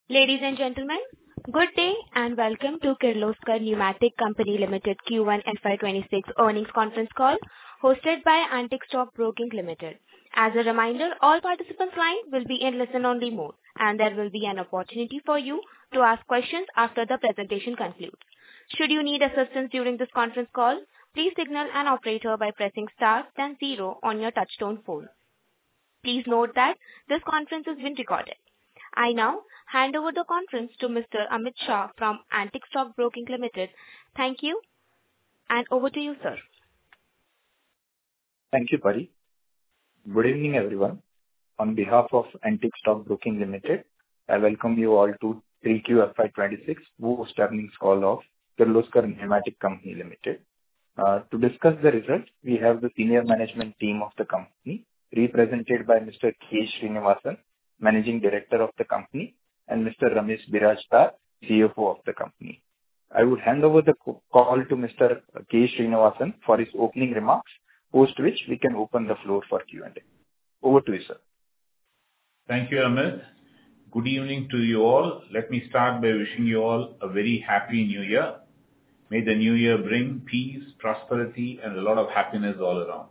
Ladies and gentlemen, good day and welcome to Kirloskar Pneumatic Company Limited Q1 FY26 earnings conference call hosted by Antique Stock Broking Limited. As a reminder, all participants' lines will be in listen-only mode, and there will be an opportunity for you to ask questions after the presentation concludes. Should you need assistance during this conference call, please signal an operator by pressing star then zero on your touchtone phone. Please note that this conference is being recorded. I now hand over the conference to Mr. Amit Shah from Antique Stock Broking Limited. Thank you, and over to you, sir. Thank you, Pari. Good evening, everyone. On behalf of Antique Stock Broking Limited, I welcome you all to 3Q FY26 post earnings call of Kirloskar Pneumatic Company Limited. To discuss the results, we have the senior management team of the company, represented by Mr. K. Srinivasan, Managing Director of the company, and Mr. Ramesh Birajda, CFO of the company. I would hand over the call to Mr. K. Srinivasan for his opening remarks, post which we can open the floor for Q&A. Over to you, sir. Thank you, Amit. Good evening to you all. Let me start by wishing you all a very happy new year. May the new year bring peace, prosperity, and a lot of happiness all around.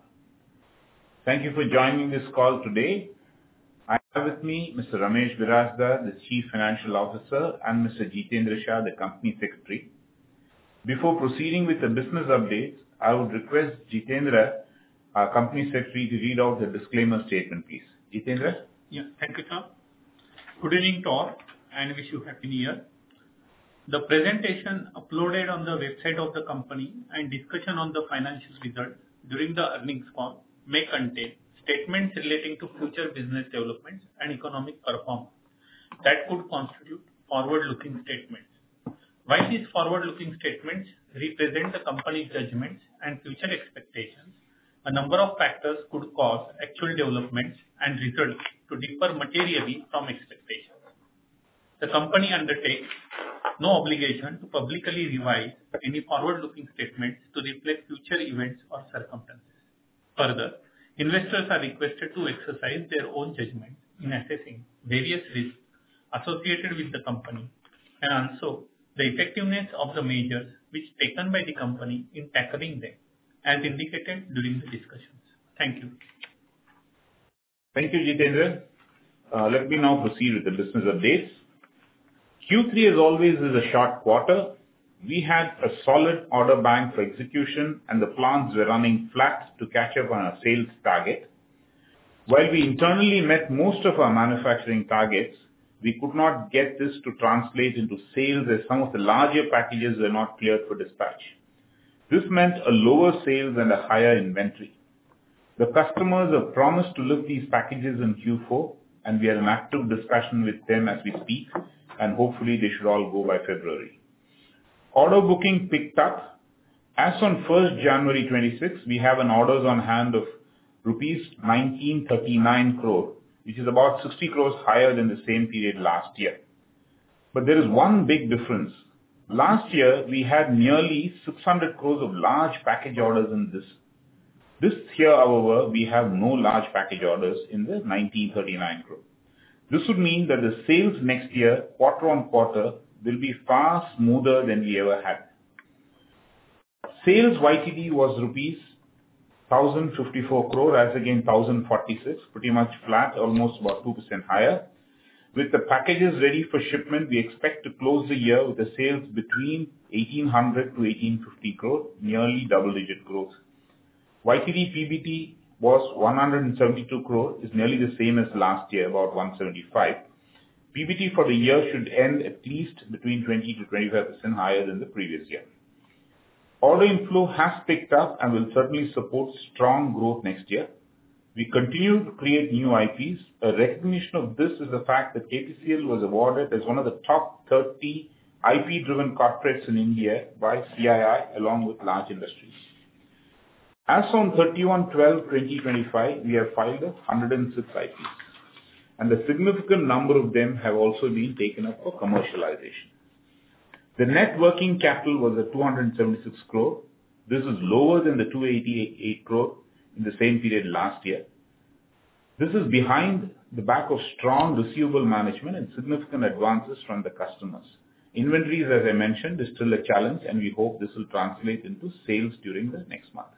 Thank you for joining this call today. I have with me Mr. Ramesh Birajda, the Chief Financial Officer, and Mr. Jitendra Shah, the Company Secretary. Before proceeding with the business updates, I would request Jitendra, our Company Secretary, to read out the disclaimer statement, please. Jitendra? Yeah, thank you, sir. Good evening to all, and wish you happy new year. The presentation uploaded on the website of the company and discussion on the financial results during the earnings call may contain statements relating to future business developments and economic performance that could constitute forward-looking statements. While these forward-looking statements represent the company's judgments and future expectations, a number of factors could cause actual developments and results to differ materially from expectations. The company undertakes no obligation to publicly revise any forward-looking statements to reflect future events or circumstances. Further, investors are requested to exercise their own judgment in assessing various risks associated with the company and also the effectiveness of the measures which taken by the company in tackling them, as indicated during the discussions. Thank you. Thank you, Jitendra. Let me now proceed with the business updates. Q3, as always, is a short quarter. We had a solid order bank for execution, and the plants were running flat to catch up on our sales target. While we internally met most of our manufacturing targets, we could not get this to translate into sales as some of the larger packages were not cleared for dispatch. This meant a lower sales and a higher inventory. The customers have promised to lift these packages in Q4, and we are in active discussion with them as we speak, and hopefully they should all go by February. Order booking picked up. As on 1st January 26, we have an orders on hand of rupees 1939 crore, which is about 60 crores higher than the same period last year. But there is one big difference. Last year, we had nearly 600 crores of large package orders in this. This year, however, we have no large package orders in the 1939 crore. This would mean that the sales next year, quarter on quarter, will be far smoother than we ever had. Sales YTD was rupees 1054 crore as against 1046, pretty much flat, almost about 2% higher. With the packages ready for shipment, we expect to close the year with the sales between 1800 to 1850 crore, nearly double-digit growth. YTD PBT was 172 crore, is nearly the same as last year, about 175. PBT for the year should end at least between 20 to 25% higher than the previous year. Order inflow has picked up and will certainly support strong growth next year. We continue to create new IPs. A recognition of this is the fact that KPCL was awarded as one of the top 30 IP-driven corporates in India by CII along with large industries. As on 31/12/2025, we have filed 106 IPs, and a significant number of them have also been taken up for commercialization. The net working capital was at 276 crore. This is lower than the 288 crore in the same period last year. This is behind the back of strong receivable management and significant advances from the customers. Inventories, as I mentioned, is still a challenge, and we hope this will translate into sales during the next month.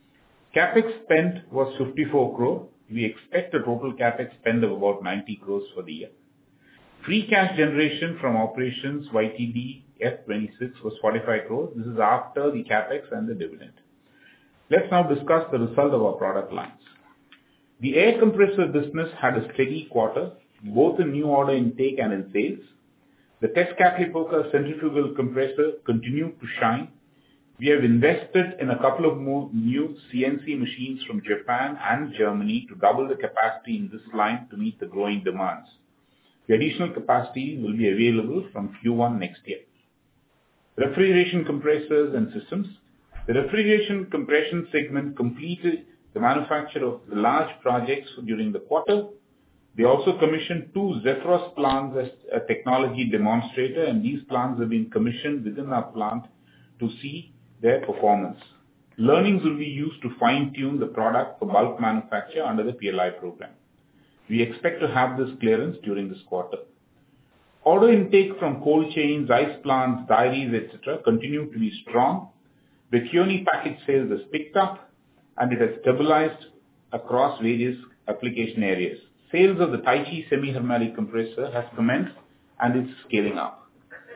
CapEx spent was 54 crore. We expect a total CapEx spend of about 90 crores for the year. Free cash generation from operations YTD F26 was 45 crores. This is after the CapEx and the dividend. Let's now discuss the result of our product lines. The air compressor business had a steady quarter, both in new order intake and in sales. The Tezcatlipoca centrifugal compressor continued to shine. We have invested in a couple of more new CNC machines from Japan and Germany to double the capacity in this line to meet the growing demands. The additional capacity will be available from Q1 next year. Refrigeration compressors and systems. The refrigeration compression segment completed the manufacture of the large projects during the quarter. They also commissioned 2 Zephyros plants as a technology demonstrator, and these plants have been commissioned within our plant to see their performance. Learnings will be used to fine-tune the product for bulk manufacture under the PLI program. We expect to have this clearance during this quarter. Order intake from cold chains, ice plants, dairies, etc. continue to be strong. The Keone package sales has picked up, and it has stabilized across various application areas. Sales of the Taichi semi-hermetic compressor has commenced and is scaling up.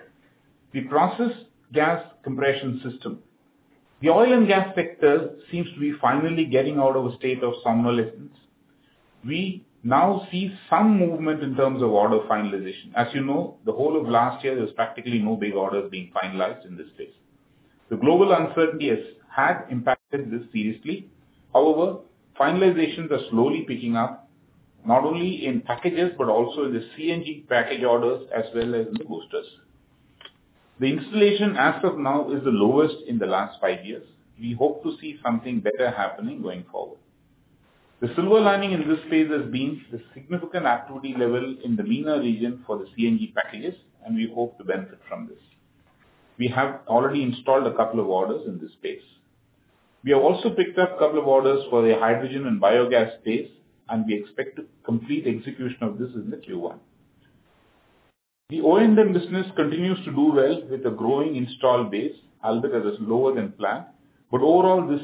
The process gas compression system. The oil and gas sector seems to be finally getting out of a state of somnolence. We now see some movement in terms of order finalization. As you know, the whole of last year there was practically no big orders being finalized in this space. The global uncertainty had impacted this seriously. However, finalizations are slowly picking up, not only in packages but also in the CNG package orders as well as in the boosters. The installation as of now is the lowest in the last 5 years. We hope to see something better happening going forward. The silver lining in this phase has been the significant activity level in the MENA region for the CNG packages, and we hope to benefit from this. We have already installed a couple of orders in this space. We have also picked up a couple of orders for the hydrogen and biogas space, and we expect to complete execution of this in the Q1. The O&M business continues to do well with a growing install base, albeit it is lower than planned, but overall the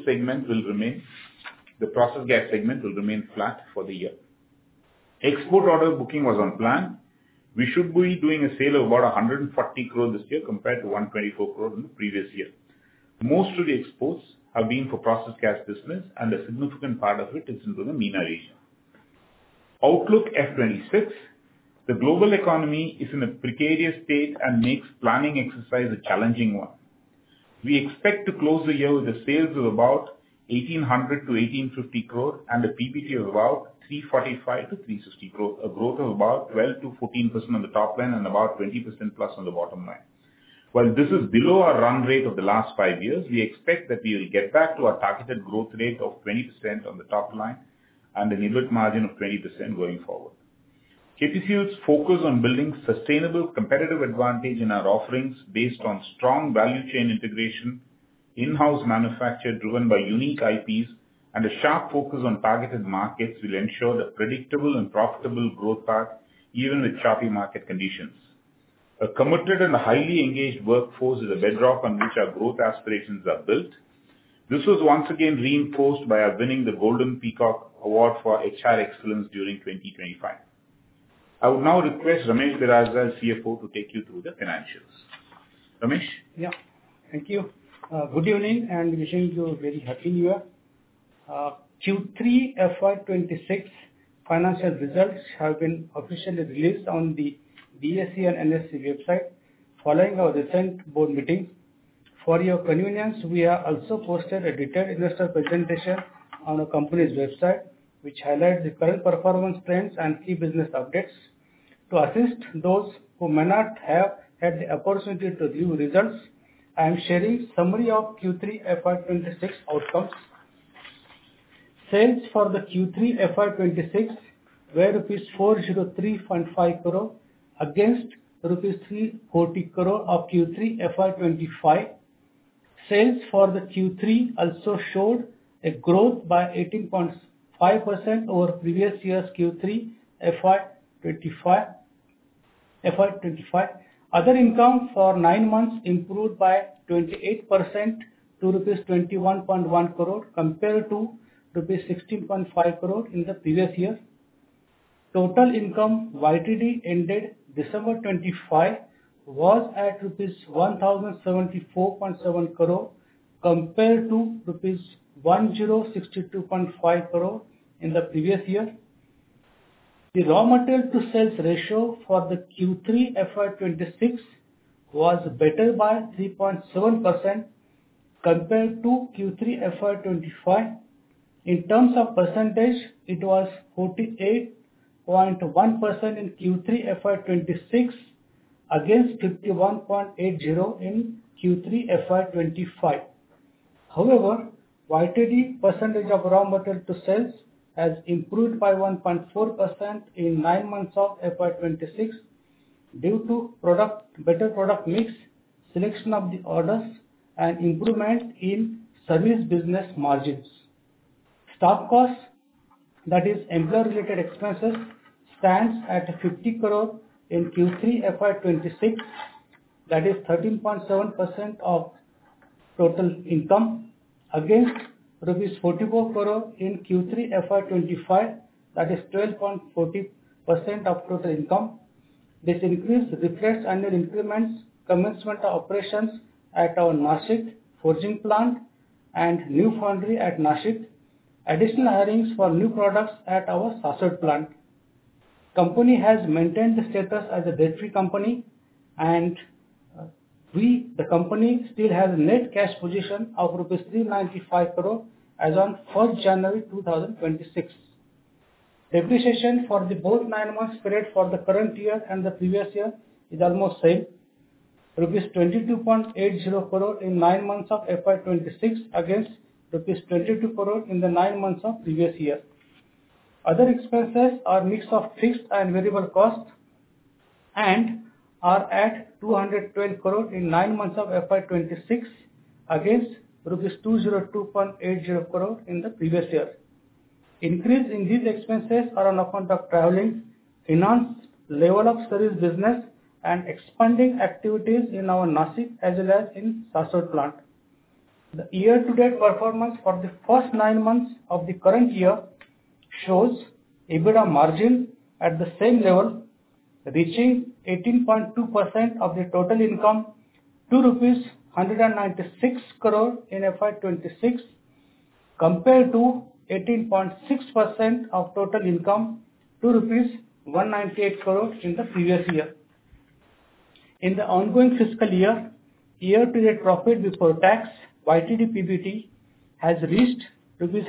process gas segment will remain flat for the year. Export order booking was on plan. We should be doing a sale of about 140 crore this year compared to 124 crore in the previous year. Most of the exports have been for process gas business, and a significant part of it is into the MENA region. Outlook F26. The global economy is in a precarious state and makes planning exercise a challenging one. We expect to close the year with the sales of about 1800 to 1850 crore and a PBT of about 345 to 360 crore, a growth of about 12 to 14% on the top line and about 20% plus on the bottom line. While this is below our run rate of the last 5 years, we expect that we will get back to our targeted growth rate of 20% on the top line and an EBIT margin of 20% going forward. KPCL's focus on building sustainable competitive advantage in our offerings based on strong value chain integration, in-house manufacture driven by unique IPs, and a sharp focus on targeted markets will ensure a predictable and profitable growth path even with choppy market conditions. A committed and highly engaged workforce is a bedrock on which our growth aspirations are built. This was once again reinforced by our winning the Golden Peacock Award for HR Excellence during 2025. I would now request Ramesh Birazda, CFO, to take you through the financials. Ramesh? Yeah, thank you. Good evening and wishing you a very happy new year. Q3 FY26 financial results have been officially released on the BSE and NSE website following our recent board meeting. For your convenience, we have also posted a detailed investor presentation on our company's website, which highlights the current performance trends and key business updates. To assist those who may not have had the opportunity to review results, I am sharing summary of Q3 FY26 outcomes. Sales for the Q3 FY26 were rupees 403.5 crore against rupees 340 crore of Q3 FY25. Sales for the Q3 also showed a growth by 18.5% over previous year's Q3 FY25. Other income for 9 months improved by 28% to rupees 21.1 crore compared to rupees 16.5 crore in the previous year. Total income YTD ended December 25 was at rupees 1074.7 crore compared to rupees 1062.5 crore in the previous year. The raw material to sales ratio for the Q3 FY26 was better by 3.7% compared to Q3 FY25. In terms of percentage, it was 48.1% in Q3 FY26 against 51.80% in Q3 FY25. However, YTD percentage of raw material to sales has improved by 1.4% in 9 months of FY26 due to better product mix, selection of the orders, and improvement in service business margins. Staff costs, that is employee-related expenses, stands at 50 crore in Q3 FY26, that is 13.7% of total income, against rupees 44 crore in Q3 FY25, that is 12.40% of total income. This increase reflects annual increments, commencement of operations at our Nashik forging plant and new foundry at Nashik, additional hirings for new products at our Sasol plant. Company has maintained the status as a debt-free company, and the company still has a net cash position of rupees 395 crore as on 1st January 2026. Depreciation for the both 9 months period for the current year and the previous year is almost same. Rupees 22.80 crore in 9 months of FY26 against rupees 22 crore in the 9 months of previous year. Other expenses are mix of fixed and variable costs and are at 212 crore in 9 months of FY26 against rupees 202.80 crore in the previous year. Increase in these expenses are on account of traveling, enhanced level of service business, and expanding activities in our Nashik as well as in Sasol plant. The year-to-date performance for the first 9 months of the current year shows EBITDA margin at the same level, reaching 18.2% of the total income to rupees 196 crore in FY26 compared to 18.6% of total income to rupees 198 crore in the previous year. In the ongoing fiscal year, year-to-date profit before tax YTD PBT has reached rupees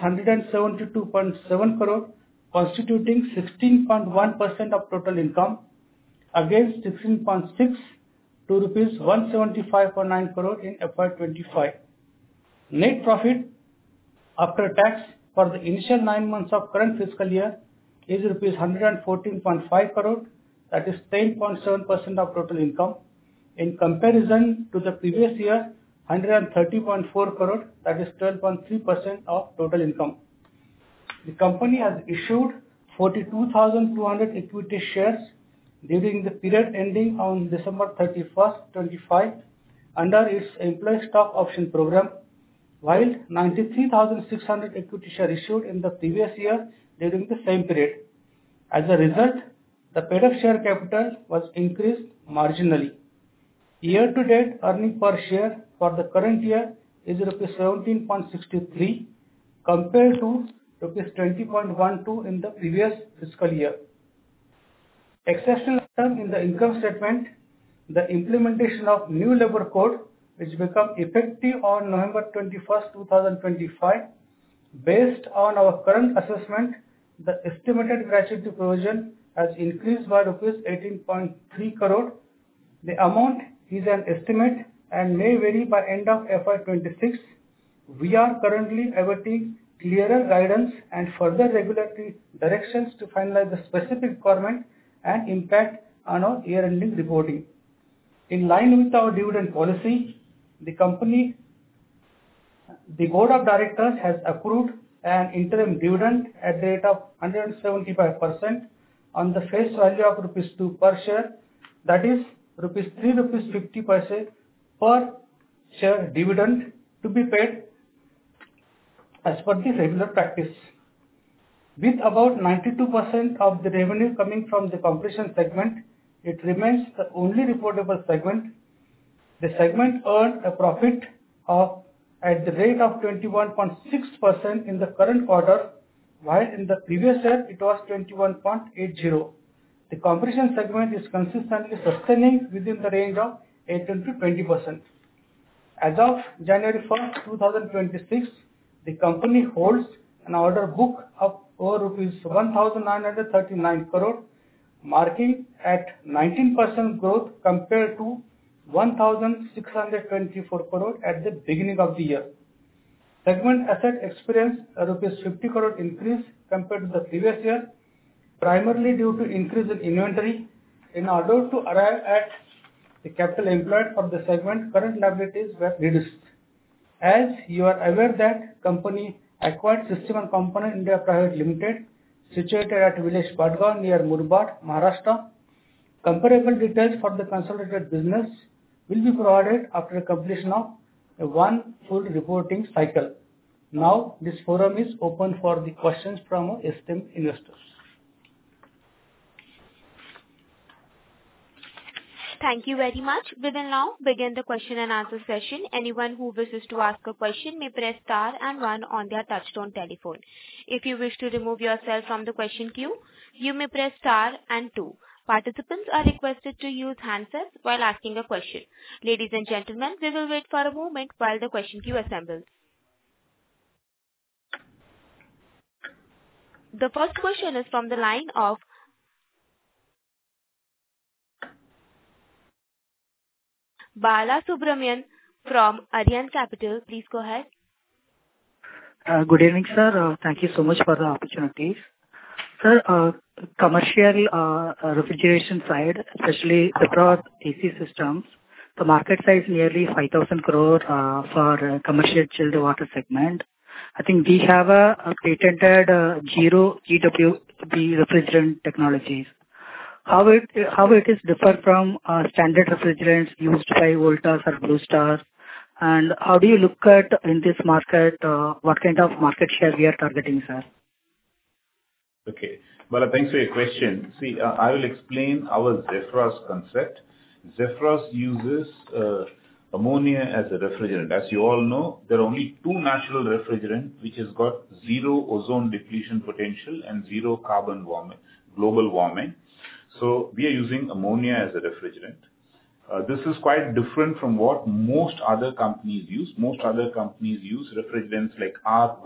172.7 crore, constituting 16.1% of total income against 16.6% to rupees 175.9 crore in FY25. Net profit after tax for the initial 9 months of current fiscal year is rupees 114.5 crore, that is 10.7% of total income, in comparison to the previous year 130.4 crore, that is 12.3% of total income. The company has issued 42,200 equity shares during the period ending on December 31st, 25 under its employee stock option program, while 93,600 equity shares issued in the previous year during the same period. As a result, the paid-up share capital was increased marginally. Year-to-date earning per share for the current year is rupees 17.63 compared to rupees 20.12 in the previous fiscal year. Exceptional item in the income statement, the implementation of new labor code which become effective on November 21st, 2025. Based on our current assessment, the estimated gratuity provision has increased by rupees 18.3 crore. The amount is an estimate and may vary by end of FY26. We are currently awaiting clearer guidance and further regulatory directions to finalize the specific requirement and impact on our year-ending reporting. In line with our dividend policy, the Board of Directors has approved an interim dividend at the rate of 175% on the face value of rupees 2 per share, that is rupees 3.50 per share dividend to be paid as per the regular practice. With about 92% of the revenue coming from the compression segment, it remains the only reportable segment. The segment earned a profit of at the rate of 21.6% in the current quarter, while in the previous year it was 21.80. The compression segment is consistently sustaining within the range of 18 to 20%. As of January 1st, 2026, the company holds an order book of over rupees 1,939 crore, marking at 19% growth compared to 1,624 crore at the beginning of the year. Segment asset experienced a rupees 50 crore increase compared to the previous year, primarily due to increase in inventory. In order to arrive at the capital employed for the segment, current liabilities were reduced. As you are aware that company acquired System and Component India Private Limited, situated at village Patgaon near Murbad, Maharashtra. Comparable details for the consolidated business will be provided after completion of one full reporting cycle. Now, this forum is open for the questions from our esteemed investors. Thank you very much. We will now begin the question and answer session. Anyone who wishes to ask a question may press star and one on their touchtone telephone. If you wish to remove yourself from the question queue, you may press star and two. Participants are requested to use handsets while asking a question. Ladies and gentlemen, we will wait for a moment while the question queue assembles. The first question is from the line of Bala Subramanian from Aryan Capital. Please go ahead. Good evening, sir. Thank you so much for the opportunities. Sir, commercial refrigeration side, especially across AC systems, the market size nearly 5,000 crore for commercial chilled water segment. I think we have a patented zero GWP refrigerant technologies. How it is differ from standard refrigerants used by Voltas or Blue Star, and how do you look at in this market? What kind of market share we are targeting, sir? Okay. Well, thanks for your question. See, I will explain our Zephyros concept. Zephyros uses ammonia as a refrigerant. As you all know, there are only two natural refrigerants which has got zero ozone depletion potential and zero carbon warming, global warming. So we are using ammonia as a refrigerant. This is quite different from what most other companies use. Most other companies use refrigerants like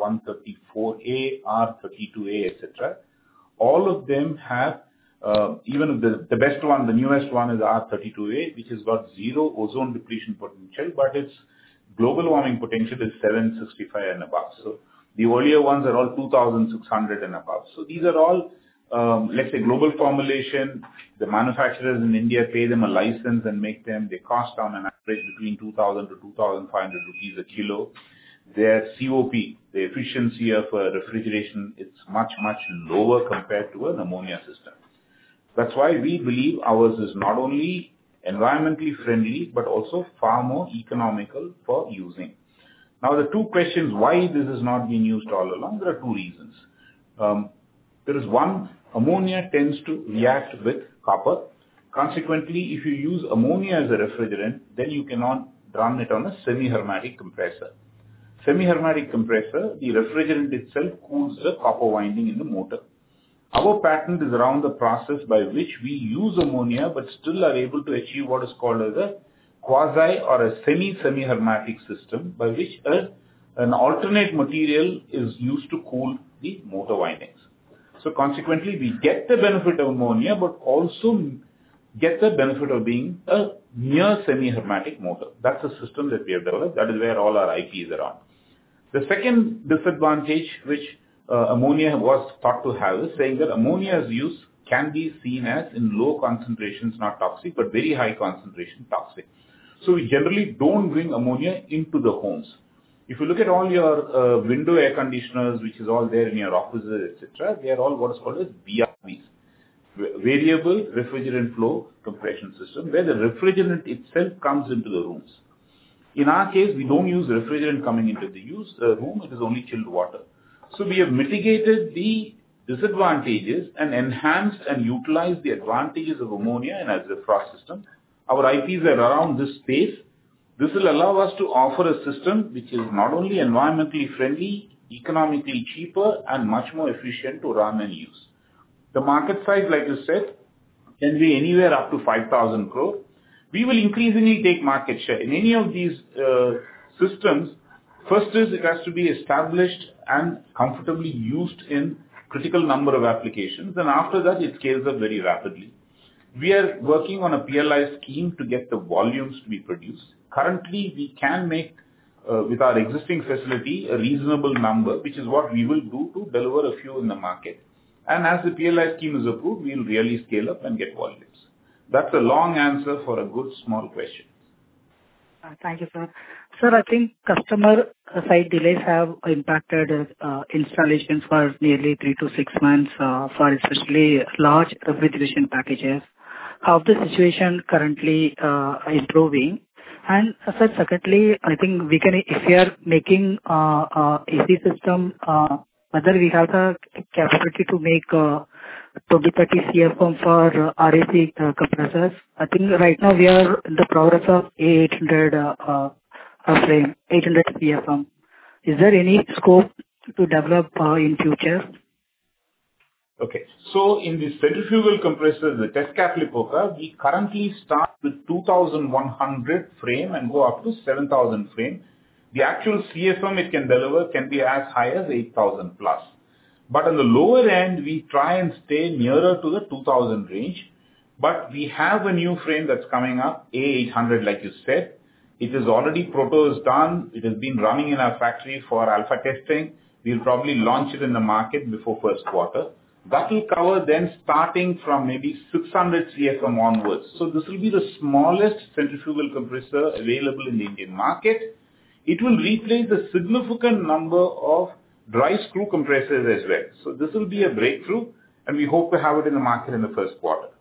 R134A, R32A, etc. All of them have, even the best one, the newest one is R32A, which has got zero ozone depletion potential, but its global warming potential is 765 and above. So the earlier ones are all 2600 and above. So these are all, let's say, global formulation. The manufacturers in India pay them a license and make them. They cost on an average between 2,000 to 2,500 rupees a kilo. Their COP, the efficiency of refrigeration, it's much, much lower compared to an ammonia system. That's why we believe ours is not only environmentally friendly, but also far more economical for using. Now, the two questions why this is not being used all along, there are two reasons. There is one, ammonia tends to react with copper. Consequently, if you use ammonia as a refrigerant, then you cannot run it on a semi-hermetic compressor. Semi-hermetic compressor, the refrigerant itself cools the copper winding in the motor. Our patent is around the process by which we use ammonia but still are able to achieve what is called as a quasi or a semi-hermetic system by which an alternate material is used to cool the motor windings. So consequently, we get the benefit of ammonia but also get the benefit of being a near semi-hermetic motor. That's the system that we have developed. That is where all our IP is around. The second disadvantage which ammonia was thought to have is saying that ammonia's use can be seen as in low concentrations not toxic, but very high concentration toxic. So we generally don't bring ammonia into the homes. If you look at all your window air conditioners, which is all there in your offices, etc., they are all what is called as VRVs, variable refrigerant flow compression system, where the refrigerant itself comes into the rooms. In our case, we don't use refrigerant coming into the room, it is only chilled water. So we have mitigated the disadvantages and enhanced and utilized the advantages of ammonia and as a frost system. Our IPs are around this space. This will allow us to offer a system which is not only environmentally friendly, economically cheaper, and much more efficient to run and use. The market size, like you said, can be anywhere up to 5,000 crore. We will increasingly take market share. In any of these systems, first is it has to be established and comfortably used in critical number of applications, and after that it scales up very rapidly. We are working on a PLI scheme to get the volumes to be produced. Currently, we can make with our existing facility a reasonable number, which is what we will do to deliver a few in the market. And as the PLI scheme is approved, we will really scale up and get volumes. That's a long answer for a good small question. Thank you, sir. Sir, I think customer side delays have impacted installations for nearly 3 to 6 months for especially large refrigeration packages. How the situation currently improving? And sir, secondly, I think we can, if we are making AC system, whether we have the capability to make 20-30 CFM for RAC compressors. I think right now we are in the progress of A800 frame, 800 CFM. Is there any scope to develop in future? Okay. So in the centrifugal compressors, the Tescaflipoca, we currently start with 2,100 frame and go up to 7,000 frame. The actual CFM it can deliver can be as high as 8,000 plus. But on the lower end, we try and stay nearer to the 2,000 range. But we have a new frame that's coming up, A800, like you said. It is already proto is done. It has been running in our factory for alpha testing. We'll probably launch it in the market before first quarter. That will cover then starting from maybe 600 CFM onwards. So this will be the smallest centrifugal compressor available in the Indian market. It will replace a significant number of dry screw compressors as well. So this will be a breakthrough, and we hope to have it in the market in the first quarter.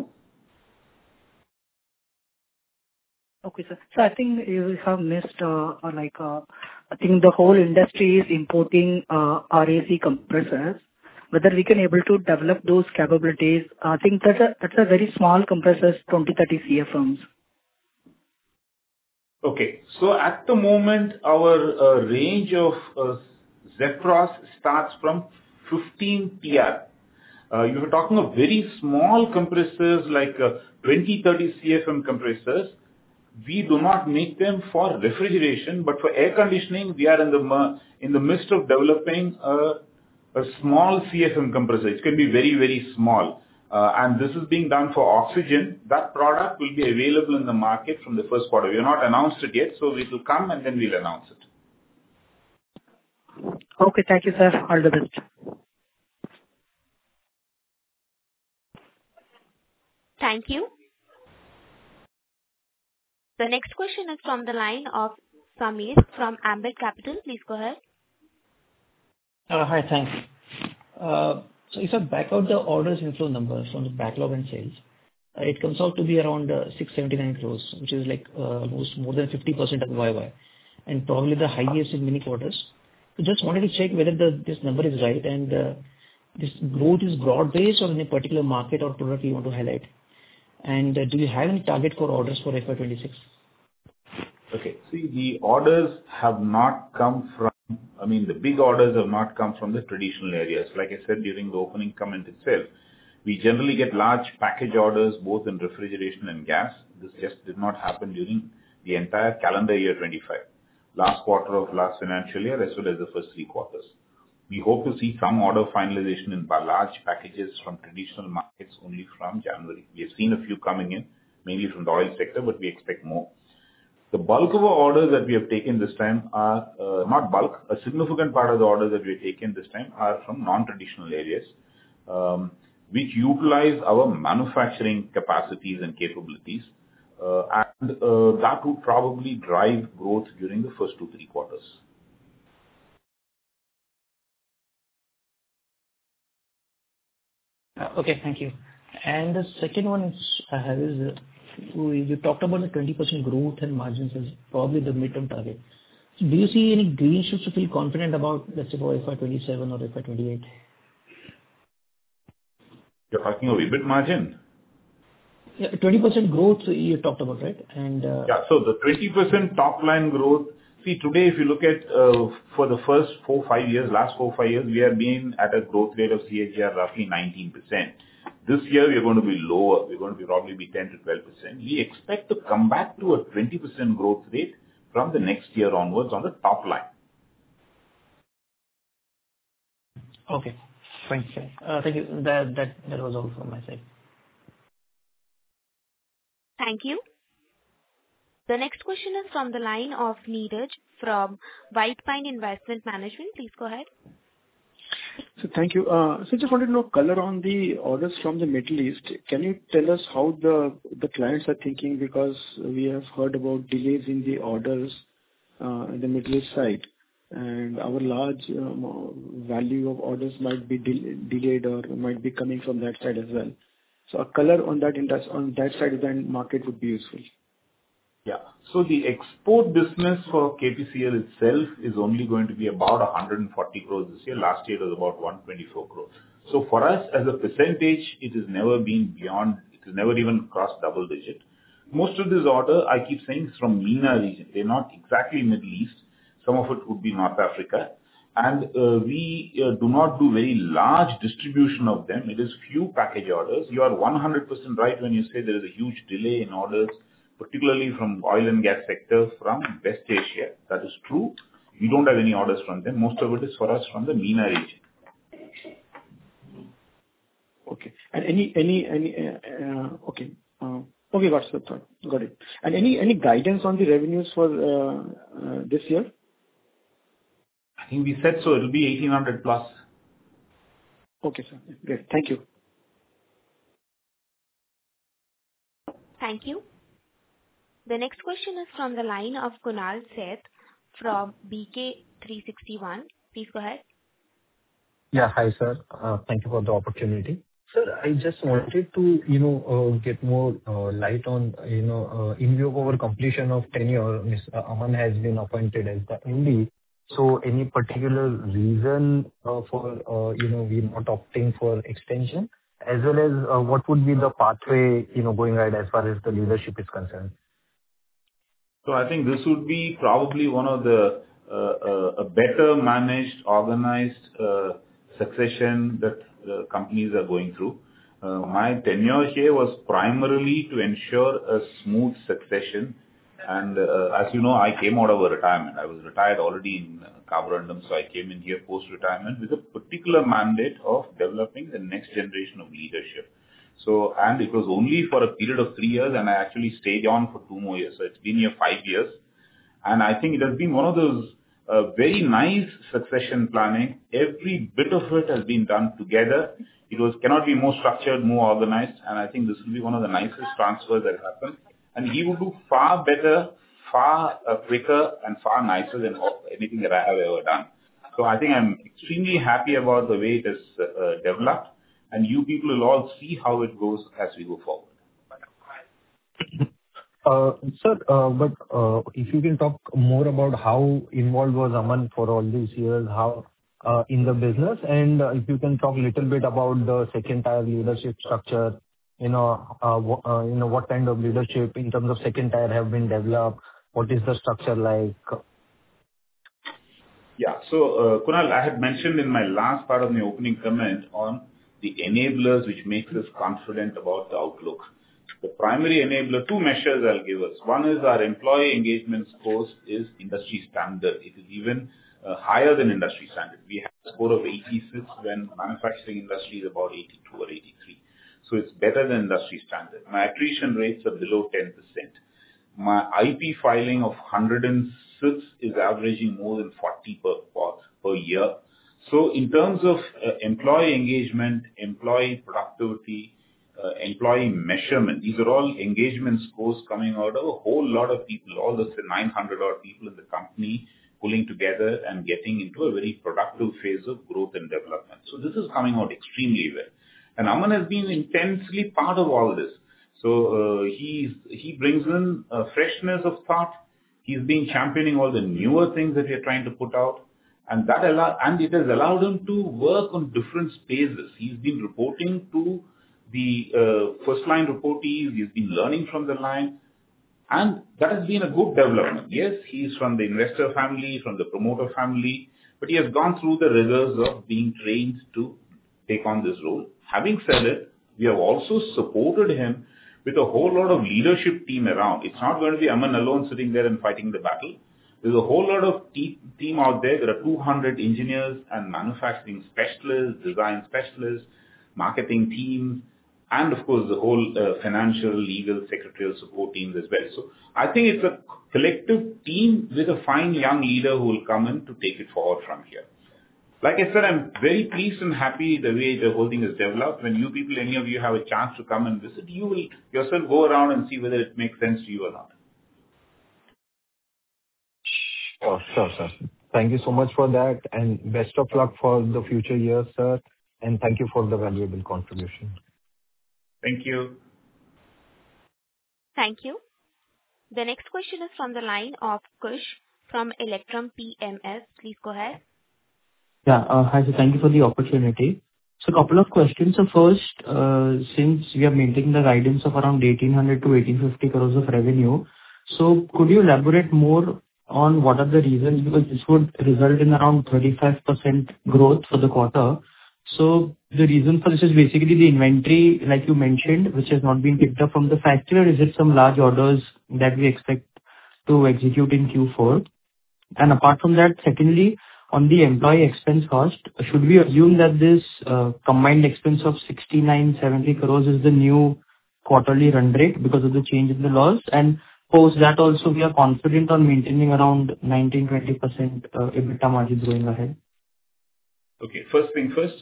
Okay, sir. So I think you have missed, I think the whole industry is importing RAC compressors. Whether we can able to develop those capabilities, I think that's a very small compressors, 20-30 CFMs. Okay. So at the moment, our range of Zepros starts from 15 TR. You were talking of very small compressors like 20-30 CFM compressors. We do not make them for refrigeration, but for air conditioning, we are in the midst of developing a small CFM compressor. It can be very, very small. And this is being done for oxygen. That product will be available in the market from the first quarter. We have not announced it yet, so it will come and then we'll announce it. Okay, thank you, sir. All the best. Thank you. The next question is from the line of Samir from Ambit Capital. Please go ahead. Hi, thanks. So if I back out the orders inflow numbers from the backlog and sales, it comes out to be around 679 crores, which is like almost more than 50% of YY, and probably the highest in many quarters. So just wanted to check whether this number is right, and this growth is broad-based or in a particular market or product you want to highlight. And do you have any target for orders for FY26? Okay. See, the orders have not come from, the big orders have not come from the traditional areas. Like I said during the opening comment itself, we generally get large package orders both in refrigeration and gas. This just did not happen during the entire calendar year 25, last quarter of last financial year as well as the first 3 quarters. We hope to see some order finalization in large packages from traditional markets only from January. We have seen a few coming in, mainly from the oil sector, but we expect more. The bulk of our orders that we have taken this time are, not bulk, a significant part of the orders that we have taken this time are from non-traditional areas, which utilize our manufacturing capacities and capabilities, and that would probably drive growth during the first 2-3 quarters. Okay, thank you. And the second one I have is, you talked about the 20% growth and margins as probably the midterm target. So do you see any green shoots to feel confident about, let's say, for FY 27 or FY 28? You're talking of EBIT margin? Yeah, 20% growth you talked about, right? And Yeah. So the 20% top line growth. See, today, if you look at for the first 4-5 years, last 4-5 years, we have been at a growth rate of CAGR roughly 19%. This year, we are going to be lower. We're going to be probably 10 to 12%. We expect to come back to a 20% growth rate from the next year onwards on the top line. okay, fine. Thank you. That was all from my side. Thank you. The next question is from the line of Neeraj from White Pine Investment Management. Please go ahead. So thank you. So just wanted to know color on the orders from the Middle East. Can you tell us how the clients are thinking? Because we have heard about delays in the orders in the Middle East side, and our large value of orders might be delayed or might be coming from that side as well. So a color on that side of the market would be useful. Yeah. So the export business for KPCL itself is only going to be about 140 crores this year. Last year it was about 124 crores. So for us, as a percentage, it has never been beyond, it has never even crossed double digit. Most of this order, I keep saying, is from MENA region. They're not exactly Middle East. Some of it would be North Africa. And we do not do very large distribution of them. It is few package orders. You are 100% right when you say there is a huge delay in orders, particularly from oil and gas sector from West Asia. That is true. We don't have any orders from them. Most of it is for us from the MENA region. Okay. And okay, got it. And any guidance on the revenues for this year? I think we said so. It will be 1,800 plus. Okay, sir. Great. Thank you. Thank you. The next question is from the line of Kunal Seth from BK361. Please go ahead. Yeah, hi, sir. Thank you for the opportunity. Sir, I just wanted to, get more light on, in view of our completion of tenure, Mr. Aman has been appointed as the MD. So any particular reason for, we not opting for extension, as well as what would be the pathway, going ahead as far as the leadership is concerned? So I think this would be probably one of the a better managed, organized succession that companies are going through. My tenure here was primarily to ensure a smooth succession. And as you know, I came out of a retirement. I was retired already in Carborundum, so I came in here post-retirement with a particular mandate of developing the next generation of leadership. So, and it was only for a period of 3 years, and I actually stayed on for 2 more years. So it's been here 5 years. And I think it has been one of those very nice succession planning. Every bit of it has been done together. It cannot be more structured, more organized. And I think this will be one of the nicest transfers that happened. And he will do far better, far quicker, and far nicer than anything that I have ever done. So I think I'm extremely happy about the way it has developed. And you people will all see how it goes as we go forward. Sir, but if you can talk more about how involved was Aman for all these years, how in the business, and if you can talk a little bit about the second tier leadership structure, what kind of leadership in terms of second tier have been developed, what is the structure like? Yeah. So, Kunal, I had mentioned in my last part of my opening comment on the enablers which makes us confident about the outlook. The primary enabler, 2 measures I'll give us. One is our employee engagement scores is industry standard. It is even higher than industry standard. We have a score of 86 when manufacturing industry is about 82 or 83. So it's better than industry standard. My attrition rates are below 10%. My IP filing of 106 is averaging more than 40 per year. So in terms of employee engagement, employee productivity, employee measurement, these are all engagement scores coming out of a whole lot of people, all the 900 odd people in the company pulling together and getting into a very productive phase of growth and development. So this is coming out extremely well. And Aman has been intensely part of all this. So he brings in a freshness of thought. He's been championing all the newer things that we are trying to put out, and it has allowed him to work on different spaces. He's been reporting to the first line reportees. He's been learning from the line, and that has been a good development. Yes, he's from the investor family, from the promoter family, but he has gone through the rigors of being trained to take on this role. Having said it, we have also supported him with a whole lot of leadership team around. It's not going to be Aman alone sitting there and fighting the battle. There's a whole lot of team out there. There are 200 engineers and manufacturing specialists, design specialists, marketing teams, and of course the whole financial, legal, secretarial support teams as well. So I think it's a collective team with a fine young leader who will come in to take it forward from here. Like I said, I'm very pleased and happy the way the whole thing is developed. When you people, any of you have a chance to come and visit, you will yourself go around and see whether it makes sense to you or not. Oh, sure, sir. Thank you so much for that, and best of luck for the future years, sir. And thank you for the valuable contribution. Thank you. Thank you. The next question is from the line of Kush from Electrum PMS. Please go ahead. Yeah. Hi, sir. Thank you for the opportunity. So a couple of questions. So first, since we are maintaining the guidance of around 1,800 to 1,850 crores of revenue, so could you elaborate more on what are the reasons? Because this would result in around 35% growth for the quarter. So the reason for this is basically the inventory, like you mentioned, which has not been picked up from the factory, or is it some large orders that we expect to execute in Q4? And apart from that, secondly, on the employee expense cost, should we assume that this combined expense of 69-70 crores is the new quarterly run rate because of the change in the laws? And post that also, we are confident on maintaining around 19-20% EBITDA margins going ahead? Okay. First thing first,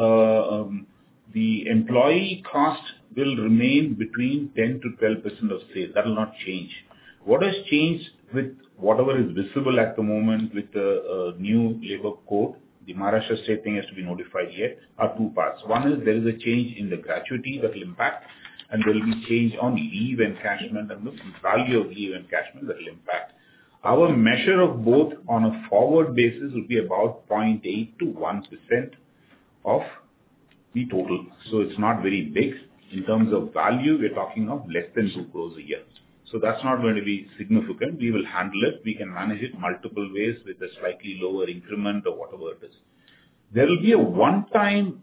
the employee cost will remain between 10 to 12% of sales. That will not change. What has changed with whatever is visible at the moment with the new labor code, the Maharashtra state thing has to be notified yet, are two parts. One is there is a change in the gratuity that will impact, and there will be change on leave encashment and the value of leave encashment that will impact. Our measure of both on a forward basis will be about 0.8 to 1% of the total. So it's not very big. In terms of value, we're talking of less than 2 crores a year. So that's not going to be significant. We will handle it. We can manage it multiple ways with a slightly lower increment or whatever it is. There will be a one-time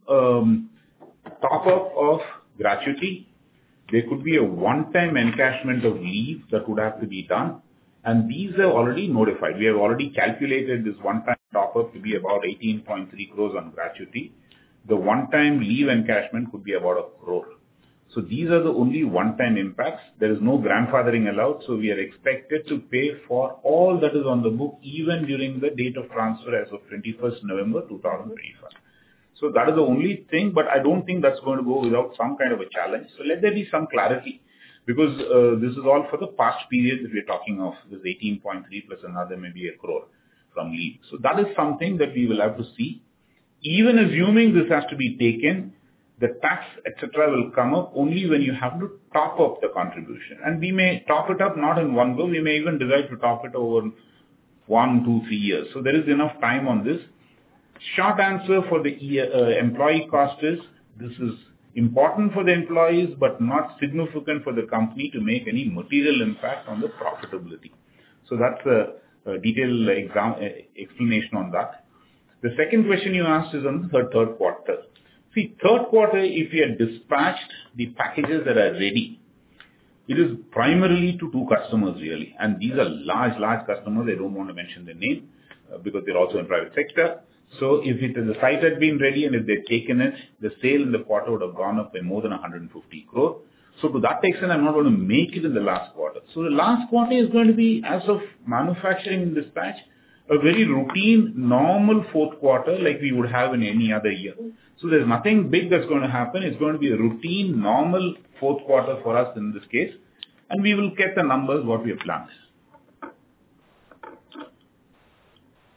top-up of gratuity. There could be a one-time encashment of leave that would have to be done. And these are already notified. We have already calculated this one-time top-up to be about 18.3 crores on gratuity. The one-time leave encashment could be about 1 crore. So these are the only one-time impacts. There is no grandfathering allowed, so we are expected to pay for all that is on the book even during the date of transfer as of 21st November 2025. So that is the only thing, but I don't think that's going to go without some kind of a challenge. So let there be some clarity, because this is all for the past period that we're talking of, this 18.3 plus another maybe 1 crore from leave. So that is something that we will have to see. Even assuming this has to be taken, the tax, etc., will come up only when you have to top up the contribution. And we may top it up not in one go. We may even decide to top it over 1, 2, 3 years. So there is enough time on this. Short answer for the employee cost is, this is important for the employees, but not significant for the company to make any material impact on the profitability. So that's a detailed explanation on that. The second question you asked is on the third quarter. See, third quarter, if we had dispatched the packages that are ready, it is primarily to 2 customers really. And these are large customers. I don't want to mention their name because they're also in private sector. So if the site had been ready and if they'd taken it, the sale in the quarter would have gone up by more than 150 crore. So to that extent, I'm not going to make it in the last quarter. So the last quarter is going to be, as of manufacturing dispatch, a very routine, normal fourth quarter like we would have in any other year. So there's nothing big that's going to happen. It's going to be a routine, normal fourth quarter for us in this case. And we will get the numbers what we have planned.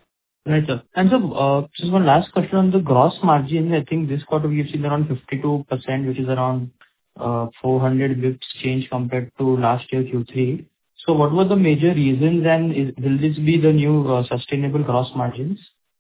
Right, sir. And so, just one last question on the gross margin. I think this quarter we've seen around 52%, which is around 400 basis points change compared to last year Q3. So what were the major reasons, and will this be the new sustainable gross margins?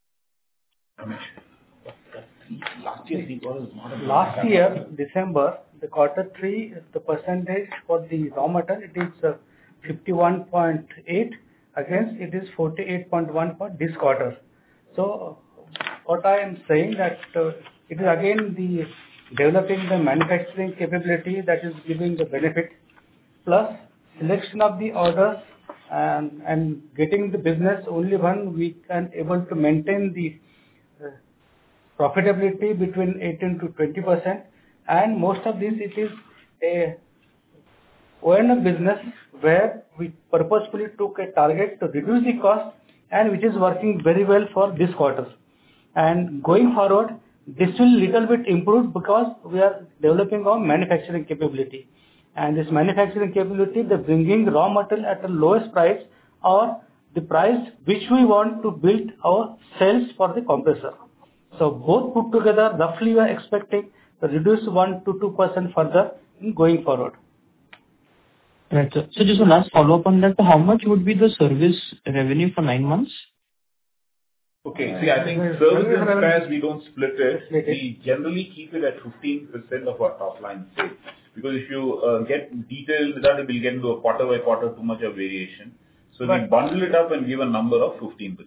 Last year, December, the quarter three, the percentage for the raw material, it is 51.8 against it is 48.1 for this quarter. So what I am saying that it is again the developing the manufacturing capability that is giving the benefit, plus selection of the orders and getting the business only when we can able to maintain the profitability between 18 to 20%, and most of this it is a O&M business where we purposefully took a target to reduce the cost and which is working very well for this quarter. And going forward, this will little bit improve because we are developing our manufacturing capability. And this manufacturing capability, the bringing raw material at the lowest price or the price which we want to build our cells for the compressor. So both put together, roughly we are expecting to reduce 1 to 2% further in going forward. Right, sir. So just a last follow-up on that. How much would be the service revenue for 9 months? Okay. See, I think service and spares, we don't split it. We generally keep it at 15% of our top line sales. Because if you get detailed with that, it will get into a quarter by quarter too much of variation. So we bundle it up and give a number of 15%.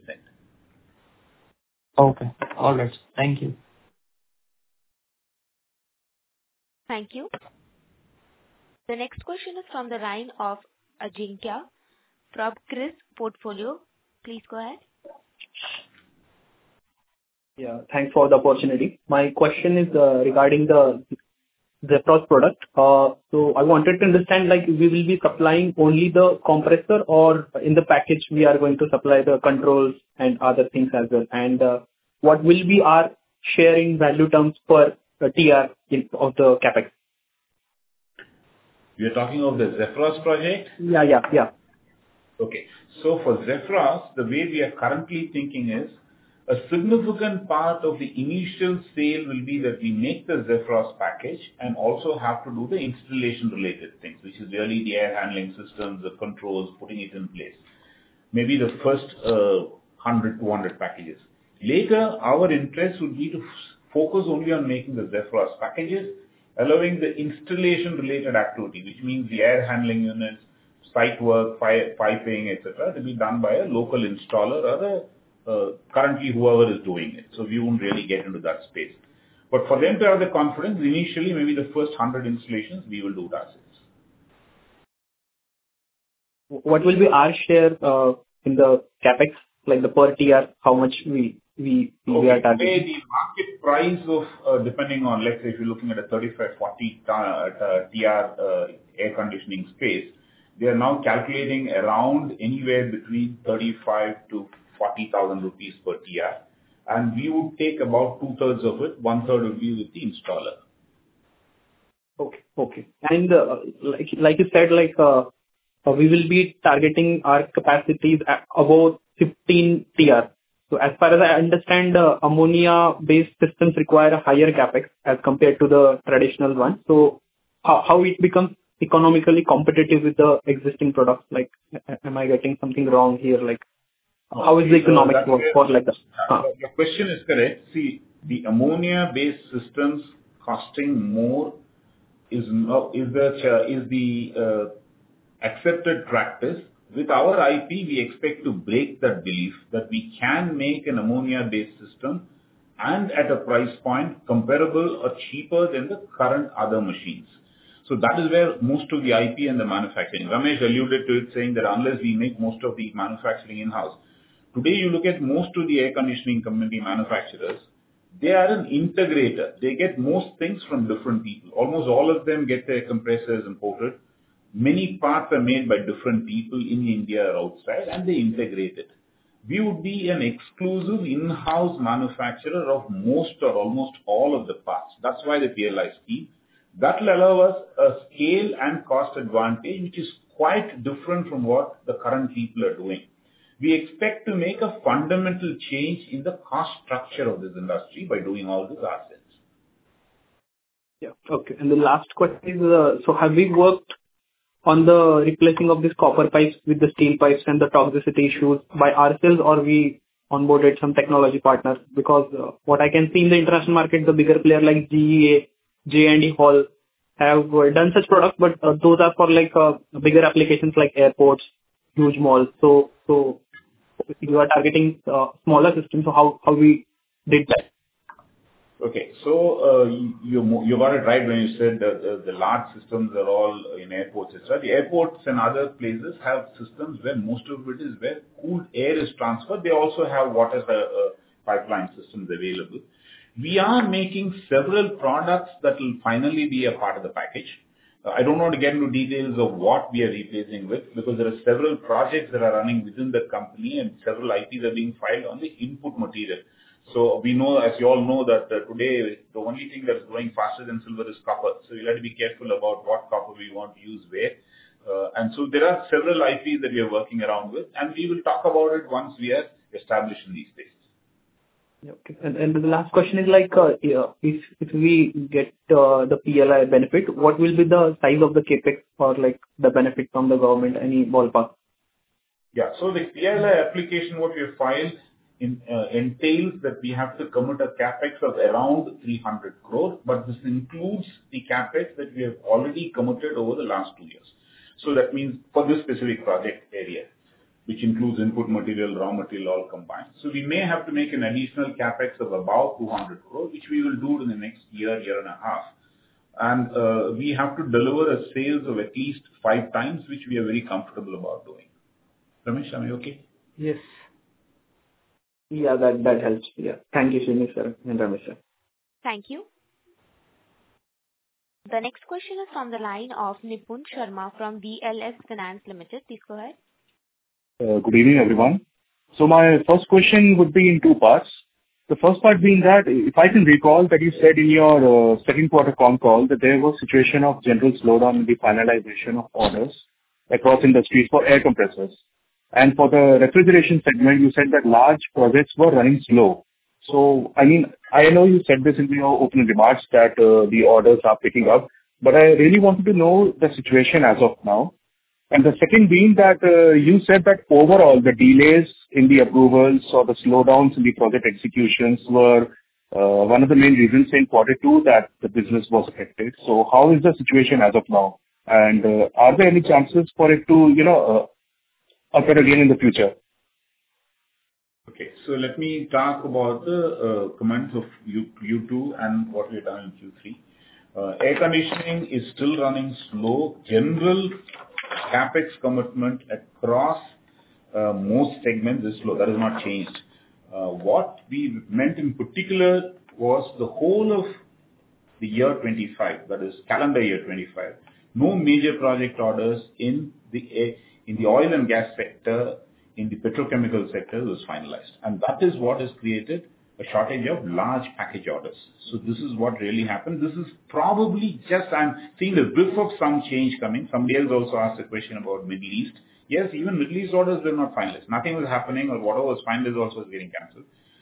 Okay. All right. Thank you. Thank you. The next question is from the line of Ajinkya from Chris Portfolio. Please go ahead. Yeah, thanks for the opportunity. My question is regarding the Zephyros product. So I wanted to understand, like, we will be supplying only the compressor, or in the package we are going to supply the controls and other things as well. And what will be our share in value terms per TR of the capex? You're talking of the Zephyros project? Yeah. Okay. So for Zephyros, the way we are currently thinking is a significant part of the initial sale will be that we make the Zephyros package and also have to do the installation related things, which is really the air handling systems, the controls, putting it in place. Maybe the first 100, 200 packages. Later, our interest would be to focus only on making the Zephyros packages, allowing the installation related activity, which means the air handling units, site work, piping, etc., to be done by a local installer or currently whoever is doing it. So we won't really get into that space. But for them to have the confidence, initially maybe the first 100 installations, we will do it ourselves. What will be our share in the capex, like the per TR, how much we are targeting? The market price of, depending on, let's say if you're looking at a 35-40 TR air conditioning space, they are now calculating around anywhere between 35 to 40,000 rupees per TR. And we would take about 2/3 of it, 1/3 would be with the installer. Okay. And like you said, we will be targeting our capacities at about 15 TR. So as far as I understand, ammonia-based systems require a higher capex as compared to the traditional one. So how it becomes economically competitive with the existing products? Like, am I getting something wrong here? Like, how is the economics work for like that? Your question is correct. See, the ammonia-based systems costing more is the accepted practice. With our IP, we expect to break that belief that we can make an ammonia-based system and at a price point comparable or cheaper than the current other machines. So that is where most of the IP and the manufacturing. Ramesh alluded to it, saying that unless we make most of the manufacturing in-house. Today, you look at most of the air conditioning company manufacturers, they are an integrator. They get most things from different people. Almost all of them get their compressors imported. Many parts are made by different people in India or outside, and they integrate it. We would be an exclusive in-house manufacturer of most or almost all of the parts. That's why the PLI scheme. That will allow us a scale and cost advantage, which is quite different from what the current people are doing. We expect to make a fundamental change in the cost structure of this industry by doing all this ourselves. Yeah. Okay. And the last question is, so have we worked on the replacing of these copper pipes with the steel pipes and the toxicity issues by ourselves, or we onboarded some technology partners? Because what I can see in the international market, the bigger player like GEA, J&E Hall have done such products, but those are for like bigger applications like airports, huge malls. So you are targeting smaller systems. So how we did that? Okay. So, you got it right when you said that the large systems are all in airports, etc. The airports and other places have systems where most of it is where cooled air is transferred. They also have water pipeline systems available. We are making several products that will finally be a part of the package. I don't want to get into details of what we are replacing with, because there are several projects that are running within the company and several IPs are being filed on the input material. So we know, as you all know, that today the only thing that is growing faster than silver is copper. So you'll have to be careful about what copper we want to use where. And so there are several IPs that we are working around with, and we will talk about it once we are established in these spaces. Okay. And the last question is like, if we get the PLI benefit, what will be the size of the capex or like the benefit from the government? Any ballpark? Yeah. So the PLI application, what we have filed, entails that we have to commit a capex of around 300 crore, but this includes the capex that we have already committed over the last 2 years. So that means for this specific project area, which includes input material, raw material, all combined. So we may have to make an additional capex of about 200 crore, which we will do in the next year and a half. And we have to deliver a sales of at least 5 times, which we are very comfortable about doing. Ramesh, am I okay? Yes. Yeah, that helps. Yeah. Thank you, Srini sir and Ramesh sir. Thank you. The next question is from the line of Nipun Sharma from VLS Finance Limited. Please go ahead. Good evening, everyone. So my first question would be in 2 parts. The first part being that if I can recall that you said in your second quarter con call that there was a situation of general slowdown in the finalization of orders across industries for air compressors. And for the refrigeration segment, you said that large projects were running slow. So, I mean, I know you said this in your opening remarks that the orders are picking up, but I really wanted to know the situation as of now. And the second being that you said that overall the delays in the approvals or the slowdowns in the project executions were one of the main reasons in quarter 2 that the business was affected. So how is the situation as of now? And are there any chances for it to, occur again in the future? Okay, so let me talk about the comments of Q2 and what we've done in Q3. Air conditioning is still running slow. General capex commitment across most segments is slow. That has not changed. What we meant in particular was the whole of the year 25, that is calendar year 25. No major project orders in the oil and gas sector, in the petrochemical sector was finalized. And that is what has created a shortage of large package orders. So this is what really happened. This is probably just, I'm seeing the whiff of some change coming. Somebody else also asked a question about Middle East. Yes, even Middle East orders were not finalized. Nothing was happening, or whatever was finalized also was getting cancelled.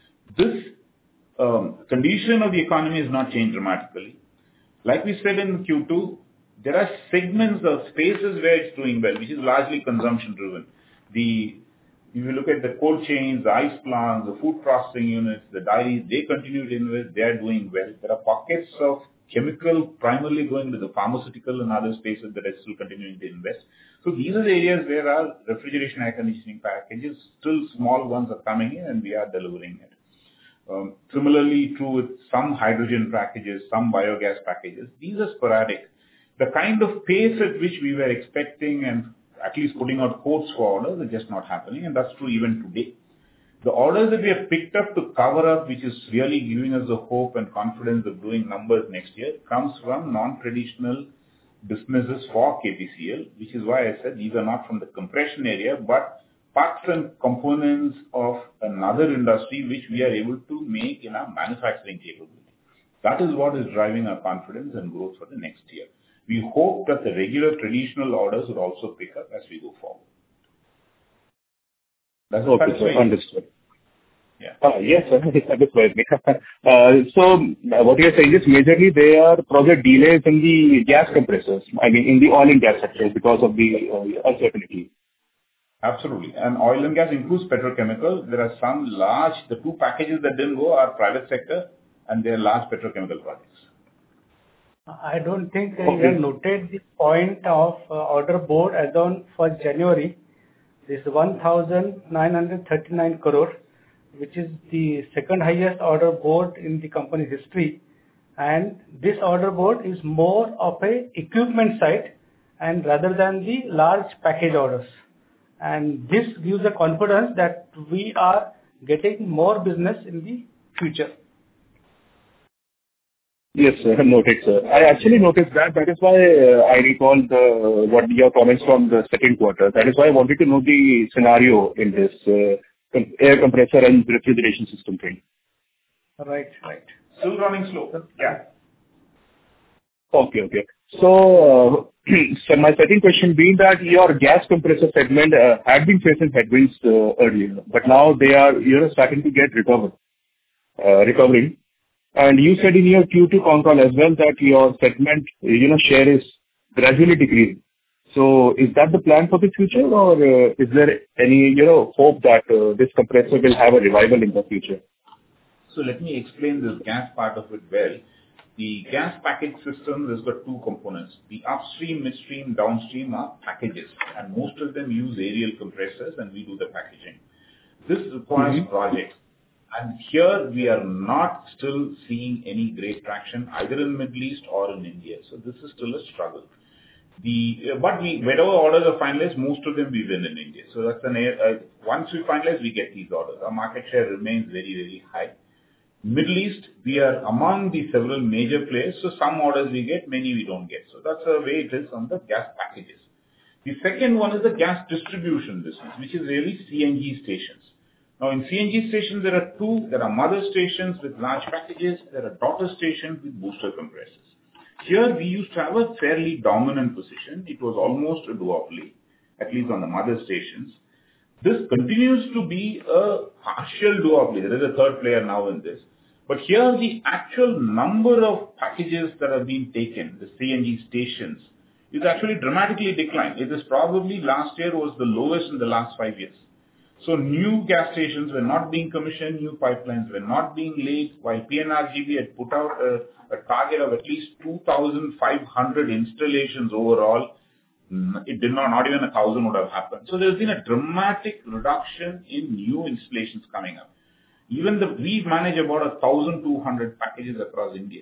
This condition of the economy has not changed dramatically. Like we said in Q2, there are segments of spaces where it's doing well, which is largely consumption driven. If you look at the cold chains, the ice plants, the food processing units, the dairies, they continue to invest, they are doing well. There are pockets of chemical primarily going to the pharmaceutical and other spaces that are still continuing to invest. So these are the areas where our refrigeration air conditioning packages, still small ones, are coming in and we are delivering it. Similarly true with some hydrogen packages, some biogas packages. These are sporadic. The kind of pace at which we were expecting and at least putting out quotes for orders are just not happening, and that's true even today. The orders that we have picked up to cover up, which is really giving us the hope and confidence of doing numbers next year, comes from non-traditional businesses for KPCL, which is why I said these are not from the compression area, but parts and components of another industry which we are able to make in our manufacturing capability. That is what is driving our confidence and growth for the next year. We hope that the regular traditional orders will also pick up as we go forward. Does it Okay, satisfy sir. you? Understood. Yeah. Yes, sir. It satisfies me. What you're saying is majorly there are project delays in the gas compressors, I mean, in the oil and gas sector because of the uncertainty. Absolutely. And oil and gas includes petrochemical. There are some large, the two packages that didn't go are private sector, and they are large petrochemical projects. I don't think you have noted the point of order board as on 1st January. This 1,939 crore, which is the second highest order board in the company's history. And this order board is more of a equipment side and rather than the large package orders. And this gives the confidence that we are getting more business in the future. Yes, sir. Noted, sir. I actually noticed that. That is why I recalled what your comments from the second quarter. That is why I wanted to know the scenario in this air compressor and refrigeration system thing. Right. Still running slow. Yeah. Okay. So my second question being that your gas compressor segment had been facing headwinds earlier, but now they are starting to get recovering. And you said in your Q2 con call as well that your segment share is gradually decreasing. So is that the plan for the future, or is there any hope that this compressor will have a revival in the future? So let me explain this gas part of it well. The gas package system has got two components. The upstream, midstream, downstream are packages, and most of them use aerial compressors, and we do the packaging. This requires projects. And here we are not still seeing any great traction either in Middle East or in India. So this is still a struggle. But wherever orders are finalized, most of them we win in India. So that's once we finalize, we get these orders. Our market share remains very, very high. Middle East, we are among the several major players. So some orders we get, many we don't get. So that's the way it is on the gas packages. The second one is the gas distribution business, which is really CNG stations. Now, in CNG stations, there are two. There are mother stations with large packages. There are daughter stations with booster compressors. Here, we used to have a fairly dominant position. It was almost a duopoly, at least on the mother stations. This continues to be a partial duopoly. There is a third player now in this. But here, the actual number of packages that are being taken, the CNG stations, is actually dramatically declined. It is probably last year was the lowest in the last 5 years. So new gas stations were not being commissioned, new pipelines were not being laid, while PNRGB had put out a target of at least 2,500 installations overall. It did not even 1,000 would have happened. So there's been a dramatic reduction in new installations coming up. We manage about 1,200 packages across India.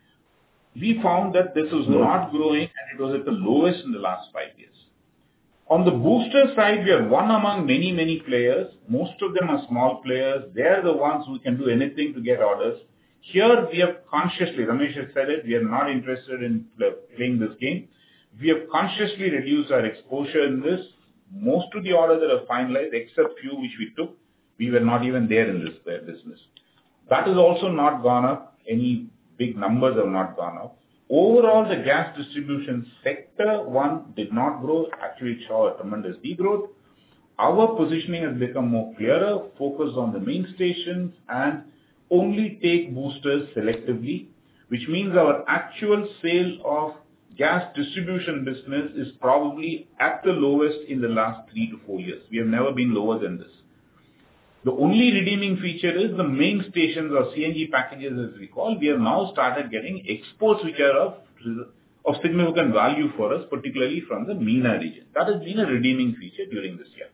We found that this was not growing and it was at the lowest in the last 5 years. On the booster side, we are one among many, many players. Most of them are small players. They are the ones who can do anything to get orders. Here, we have consciously, Ramesh has said it, we are not interested in playing this game. We have consciously reduced our exposure in this. Most of the orders that are finalized, except few which we took, we were not even there in this business. That has also not gone up. Any big numbers have not gone up. Overall, the gas distribution sector, one, did not grow. Actually, it saw a tremendous degrowth. Our positioning has become more clearer, focused on the main stations and only take boosters selectively, which means our actual sale of gas distribution business is probably at the lowest in the last 3 to 4 years. We have never been lower than this. The only redeeming feature is the main stations or CNG packages, as we call. We have now started getting exports which are of significant value for us, particularly from the MENA region. That has been a redeeming feature during this year.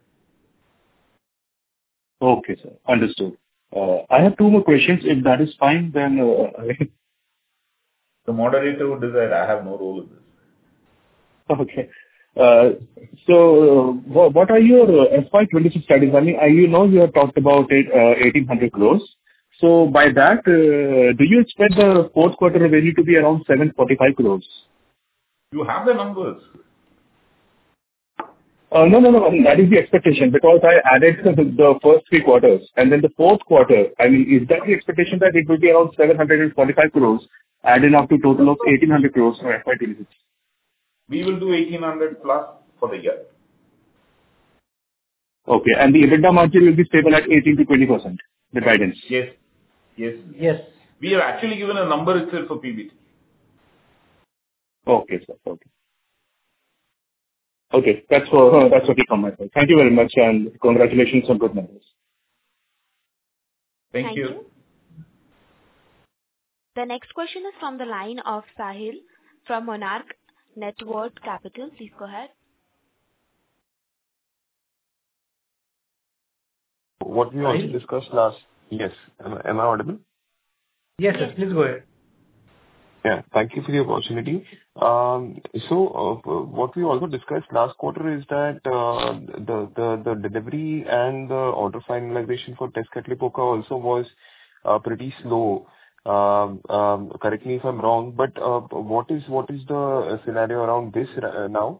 Okay, sir. Understood. I have two more questions. If that is fine, then... The moderator would decide. I have no role in this. Okay. So, what are your FY26 studies? I mean, you have talked about it, 1,800 crores. So, by that, do you expect the fourth quarter revenue to be around 745 crores? You have the numbers. No. That is the expectation because I added the first 3 quarters. And then the fourth quarter, I mean, is that the expectation that it will be around 745 crores, adding up to total of 1,800 crores for FY26? We will do 1,800 plus for the year. Okay. And the EBITDA margin will be stable at 18%-20%, the guidance? Yes. Yes. Yes. We have actually given a number itself for PBT. Okay, sir. Okay. Okay. That's okay from my side. Thank you very much, and congratulations on good numbers. Thank you. The next question is from the line of Sahil from Monarch Networth Capital. Please go ahead. What we also discussed last... Yes. Am I audible? Yes, yes. Please go ahead. Yeah. Thank you for the opportunity. What we also discussed last quarter is that the delivery and the order finalization for Test Kettle Epoca also was pretty slow. Correct me if I'm wrong, but what is the scenario around this now?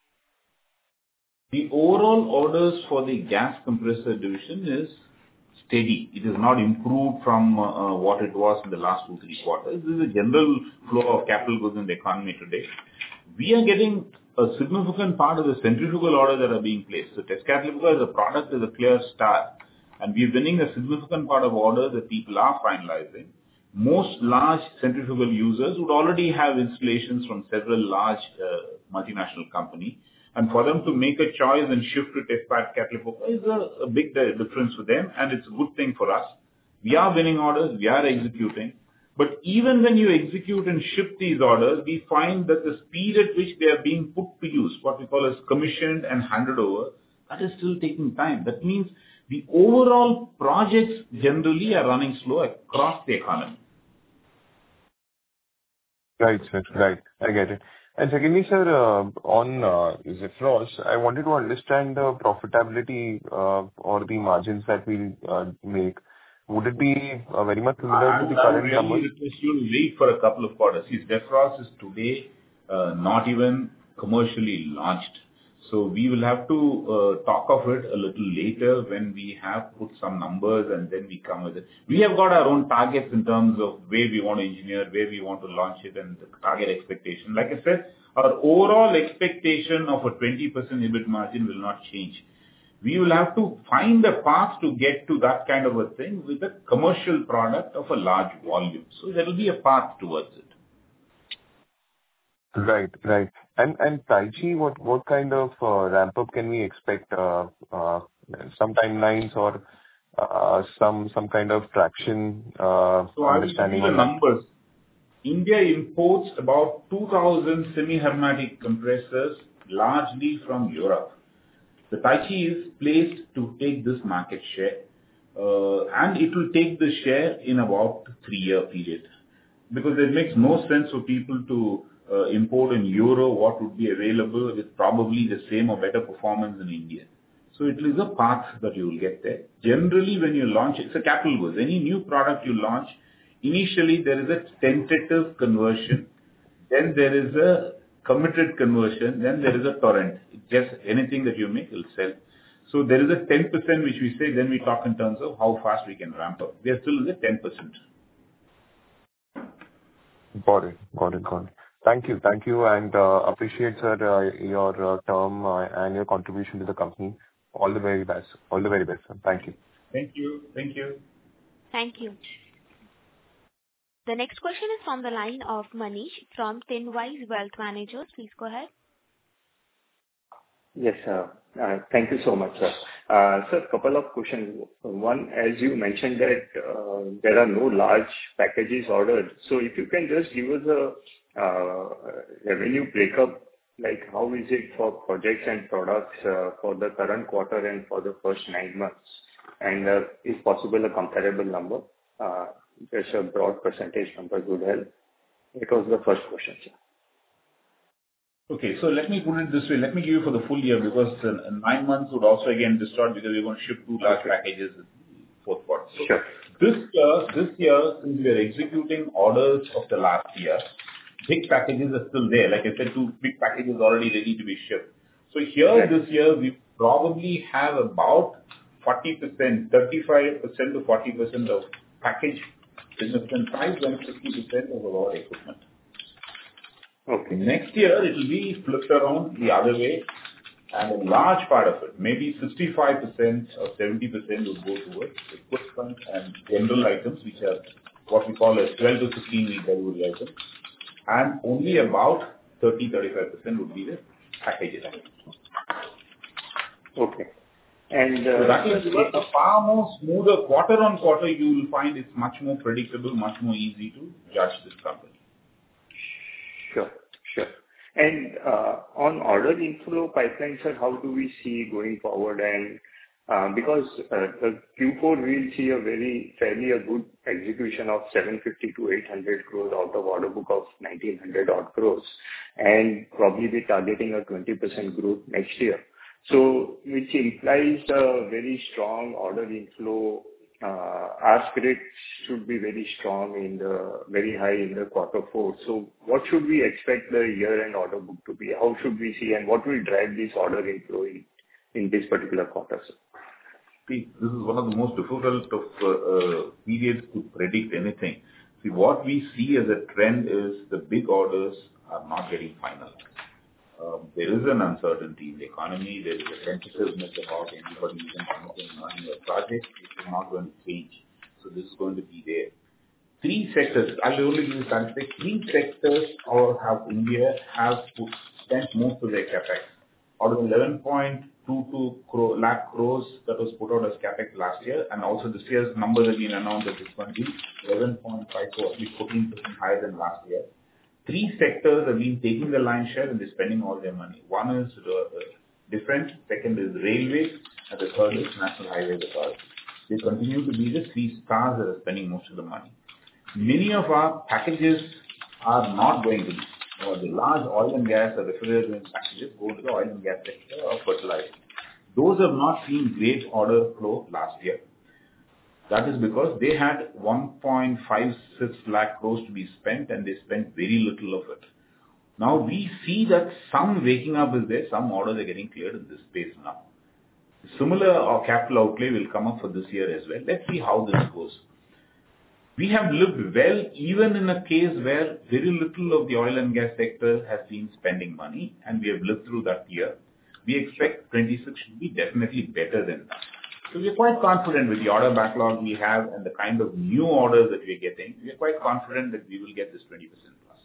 The overall orders for the gas compressor division is steady. It is not improved from what it was in the last 2-3 quarters. This is a general flow of capital goods in the economy today. We are getting a significant part of the centrifugal orders that are being placed. So Test Kettle Epoca as a product is a clear start, and we are winning a significant part of orders that people are finalizing. Most large centrifugal users would already have installations from several large multinational companies. And for them to make a choice and shift to Test Kettle Epoca is a big difference for them, and it's a good thing for us. We are winning orders, we are executing. But even when you execute and ship these orders, we find that the speed at which they are being put to use, what we call as commissioned and handed over, that is still taking time. That means the overall projects generally are running slow across the economy. Right, sir. Right. I get it. And secondly, sir, on Zephyros, I wanted to understand the profitability or the margins that we make. Would it be very much similar to the current numbers? I really request you to wait for a couple of quarters. See, Zephyros is today not even commercially launched. So we will have to talk of it a little later when we have put some numbers and then we come with it. We have got our own targets in terms of where we want to engineer, where we want to launch it, and the target expectation. Like I said, our overall expectation of a 20% EBIT margin will not change. We will have to find a path to get to that kind of a thing with a commercial product of a large volume. So there will be a path towards it. Right, right. And Taichi, what kind of ramp up can we expect? Some timelines or some kind of traction understanding? So I will give you the numbers. India imports about 2,000 semi-hermetic compressors, largely from Europe. The Taichi is placed to take this market share, and it will take the share in about 3-year period. Because it makes no sense for people to import in Euro what would be available with probably the same or better performance in India. So it is a path that you will get there. Generally, when you launch, it's a capital goods. Any new product you launch, initially there is a tentative conversion, then there is a committed conversion, then there is a torrent. Just anything that you make will sell. So there is a 10% which we say, then we talk in terms of how fast we can ramp up. We are still in the 10%. Got it. Thank you, and appreciate, sir, your term and your contribution to the company. All the very best, sir. Thank you. Thank you. Thank you. The next question is from the line of Manish from Thinwise Wealth Managers. Please go ahead. Yes, sir. Thank you so much, sir. Sir, a couple of questions. One, as you mentioned that there are no large packages ordered. So if you can just give us a revenue breakup, like how is it for projects and products for the current quarter and for the first 9 months? And if possible, a comparable number. Just a broad percentage number would help. It was the first question, sir. Okay, so let me put it this way. Let me give you for the full year, because 9 months would also again distort, because we're going to ship 2 large packages in the fourth quarter. So sure. This year, since we are executing orders of the last year, big packages are still there. Like I said, 2 big packages already ready to be shipped. So here, this year, we probably have about 40%, 35% to 40% of package business and 5% and 50% of our equipment. Okay. Next year, it will be flipped around the other way. And a large part of it, maybe 65% or 70% would go towards equipment and general items, which are what we call as 12 to 15 week delivery items. And only about 30-35% would be the packages. Okay. And so that is a far more smoother quarter on quarter. You will find it's much more predictable, much more easy to judge this company. Sure. And on order inflow pipeline, sir, how do we see going forward? And because the Q4 will see a fairly good execution of 750 to 800 crores out of order book of 1900 odd crores, and probably be targeting a 20% growth next year. So, which implies a very strong order inflow. Our spirit should be very high in the quarter 4. So, what should we expect the year-end order book to be? How should we see, and what will drive this order inflow in this particular quarter, sir? See, this is one of the most difficult of periods to predict anything. See, what we see as a trend is the big orders are not getting finalized. There is an uncertainty in the economy. There is a tentativeness about anybody even committing money or project. It is not going to change. So this is going to be there. 3 sectors, I'll only give you statistics. 3 sectors of India have spent most of their capex. Out of 11.22 lakh crores that was put out as capex last year, and also this year's numbers have been announced at this point, 11.54, at least 14% higher than last year. 3 sectors have been taking the lion's share and they're spending all their money. One is defense, second is railways, and the third is National Highways Authority. They continue to be the 3 stars that are spending most of the money. Many of our packages are not going to be. The large oil and gas or refrigerant packages go to the oil and gas sector or fertilizer. Those have not seen great order flow last year. That is because they had 1.56 lakh crores to be spent and they spent very little of it. Now we see that some waking up is there, some orders are getting cleared in this space now. Similar capital outlay will come up for this year as well. Let's see how this goes. We have lived well even in a case where very little of the oil and gas sector has been spending money, and we have lived through that year. We expect 26 should be definitely better than that. So we are quite confident with the order backlog we have and the kind of new orders that we are getting. We are quite confident that we will get this 20% plus.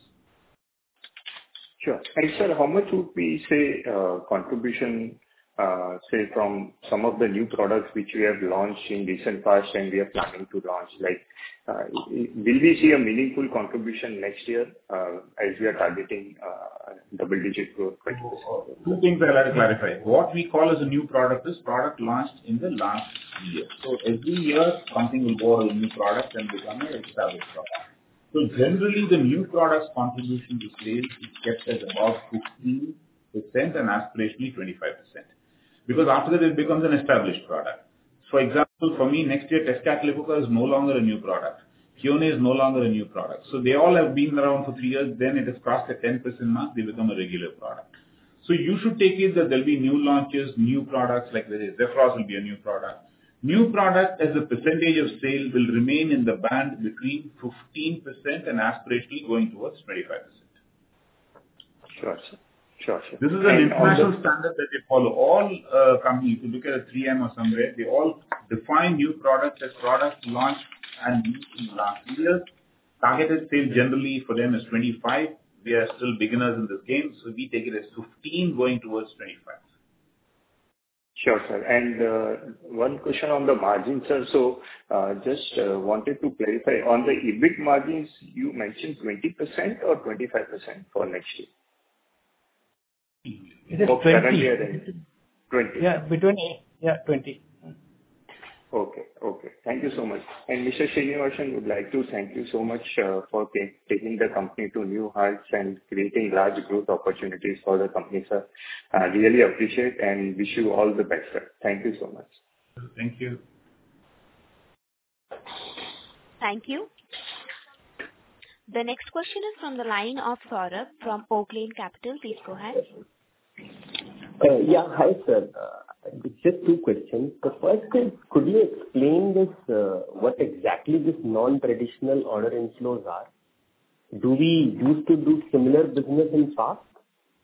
Sure. And sir, how much would we say contribution, say from some of the new products which we have launched in recent past and we are planning to launch? Like, will we see a meaningful contribution next year as we are targeting double-digit growth? 20%? 2 things I'd like to clarify. What we call as a new product is product launched in the last year. So every year something will go as a new product and become an established product. So generally the new product's contribution to sales is kept at about 15% and aspirationally 25%. Because after that it becomes an established product. For example, for me next year Test Cat Lipoca is no longer a new product. Kione is no longer a new product. So they all have been around for 3 years, then it has crossed the 10% mark, they become a regular product. So you should take it that there will be new launches, new products, like there is Zephyros will be a new product. New product as a percentage of sale will remain in the band between 15% and aspirationally going towards 25%. Sure, sir. Sure. This is an international standard that they follow. All companies, if you look at a 3M or somewhere, they all define new products as products launched and used in the last 3 years. Targeted sales generally for them is 25. We are still beginners in this game, so we take it as 15 going towards 25. Sure, sir. And one question on the margins, sir. So just wanted to clarify on the EBIT margins, you mentioned 20% or 25% for next year? It is 20. 20. Yeah, between 20. Okay. Thank you so much. And Mr. Srinivasan, would like to thank you so much for taking the company to new heights and creating large growth opportunities for the company, sir. I really appreciate and wish you all the best, sir. Thank you so much. Thank you. Thank you. The next question is from the line of Saurabh from Oaklane Capital. Please go ahead. Yeah, hi, sir. Just 2 questions. The first is, could you explain this, what exactly this non-traditional order inflows are? Do we used to do similar business in past?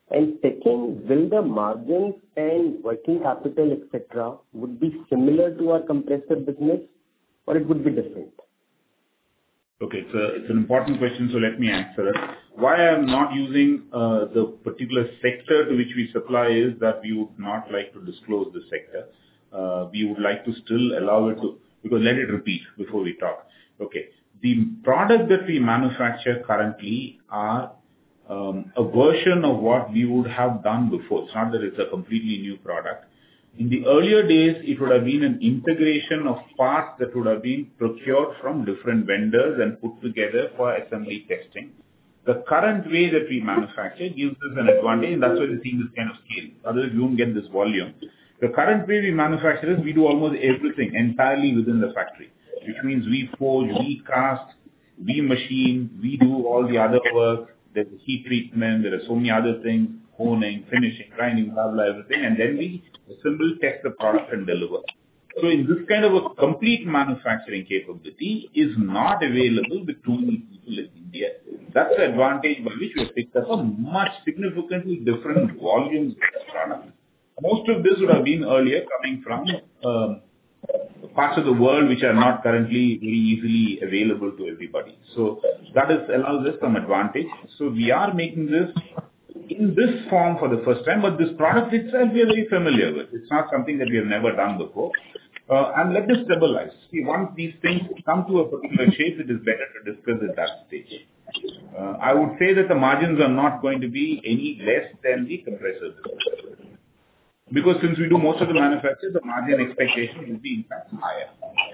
And second, will the margins and working capital, etc., would be similar to our compressor business, or it would be different? Okay, it's an important question, so let me answer it. Why I am not using the particular sector to which we supply is that we would not like to disclose the sector. We would like to still allow it to, because let it repeat before we talk. Okay, the product that we manufacture currently are a version of what we would have done before. It's not that it's a completely new product. In the earlier days, it would have been an integration of parts that would have been procured from different vendors and put together for assembly testing. The current way that we manufacture gives us an advantage, and that's why we're seeing this kind of scale. Otherwise, you won't get this volume. The current way we manufacture is we do almost everything entirely within the factory, which means we forge, we cast, we machine, we do all the other work. There's heat treatment, there are so many other things, honing, finishing, grinding, blah, blah, everything, and then we assemble, test the product and deliver. So in this kind of a complete manufacturing capability is not available with too many people in India. That's the advantage by which we have picked up a much significantly different volumes of the product. Most of this would have been earlier coming from parts of the world which are not currently very easily available to everybody. So that allows us some advantage. So we are making this in this form for the first time, but this product itself we are very familiar with. It's not something that we have never done before. And let this stabilize. See, once these things come to a particular shape, it is better to discuss at that stage. I would say that the margins are not going to be any less than the compressor business. Because since we do most of the manufacture, the margin expectation will be in fact higher.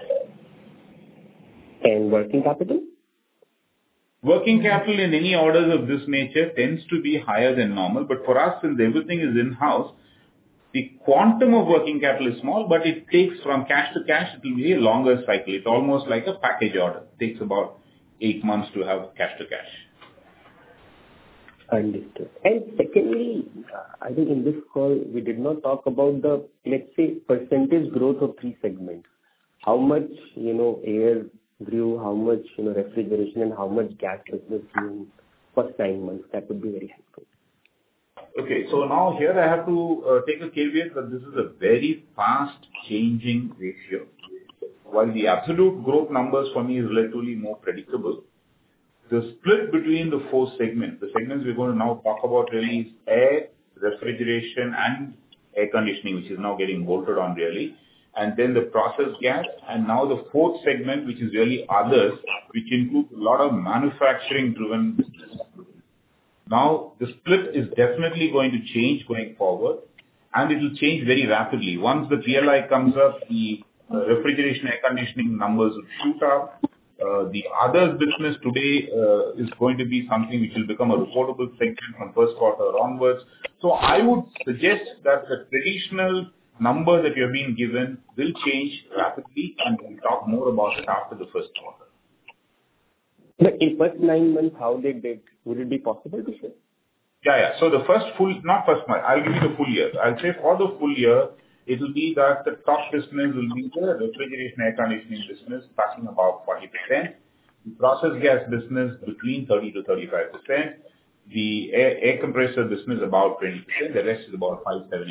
And working capital? Working capital in any orders of this nature tends to be higher than normal, but for us, since everything is in-house, the quantum of working capital is small, but it takes from cash to cash, it will be a longer cycle. It's almost like a package order. It takes about 8 months to have cash to cash. Understood. And secondly, I think in this call, we did not talk about the, let's say, percentage growth of 3 segments. How much, air grew, how much, refrigeration, and how much gas business grew in first 9 months. That would be very helpful. Okay, so now here I have to take a caveat that this is a very fast changing ratio. While the absolute growth numbers for me is relatively more predictable, the split between the 4 segments, the segments we're going to now talk about really is air, refrigeration, and air conditioning, which is now getting bolted on really, and then the process gas, and now the 4th segment, which is really others, which includes a lot of manufacturing-driven business. Now, the split is definitely going to change going forward, and it will change very rapidly. Once the PLI comes up, the refrigeration air conditioning numbers will shoot up. The others business today is going to be something which will become a reportable segment from first quarter onwards. So I would suggest that the traditional number that you have been given will change rapidly, and we'll talk more about it after the first quarter. But in first 9 months, how they did, would it be possible to say? Yeah. So the first not first month, I'll give you the full year. I'll say for the full year, it will be that the top business will be the refrigeration air conditioning business, touching about 40%. The process gas business between 30 to 35%. The air compressor business about 20%. The rest is about 5, 7,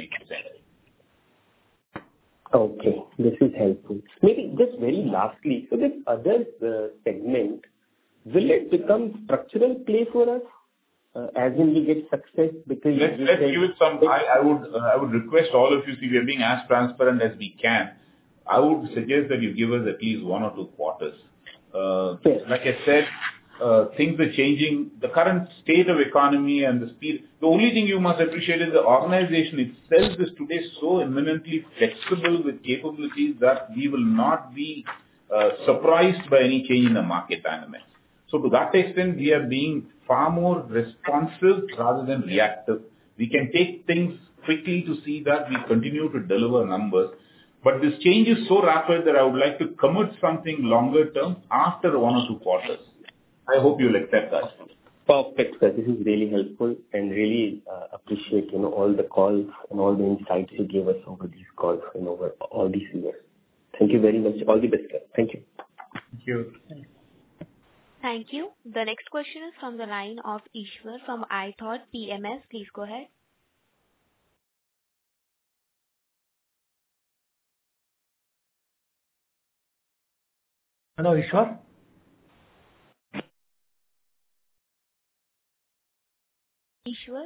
8%. Okay, this is helpful. Maybe just very lastly, so this other segment, will it become structural play for us? As in we get success because let's give it some. I would request all of you, see, we are being as transparent as we can. I would suggest that you give us at least 1 or 2 quarters. Yes. Like I said, things are changing. The current state of economy and the speed. The only thing you must appreciate is the organization itself is today so eminently flexible with capabilities that we will not be surprised by any change in the market dynamics. So to that extent, we are being far more responsive rather than reactive. We can take things quickly to see that we continue to deliver numbers. But this change is so rapid that I would like to commit something longer term after 1 or 2 quarters. I hope you'll accept that. Perfect, sir. This is really helpful and really appreciate, all the calls and all the insights you gave us over these calls and over all these years. Thank you very much. All the best, sir. Thank you. Thank you. Thank you. The next question is from the line of Ishwar from iThought PMS. Please go ahead. Hello, Ishwar. Ishwar?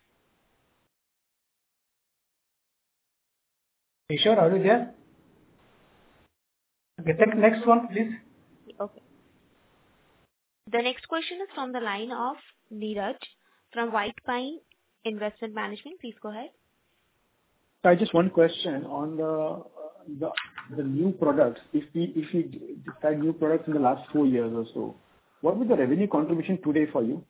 Ishwar, are you there? Okay, take next one, please. Okay. The next question is from the line of Neeraj from White Pine Investment Management. Please go ahead. I just one question on the new products. If we decide new products in the last 4 years or so, what would the revenue contribution today for you?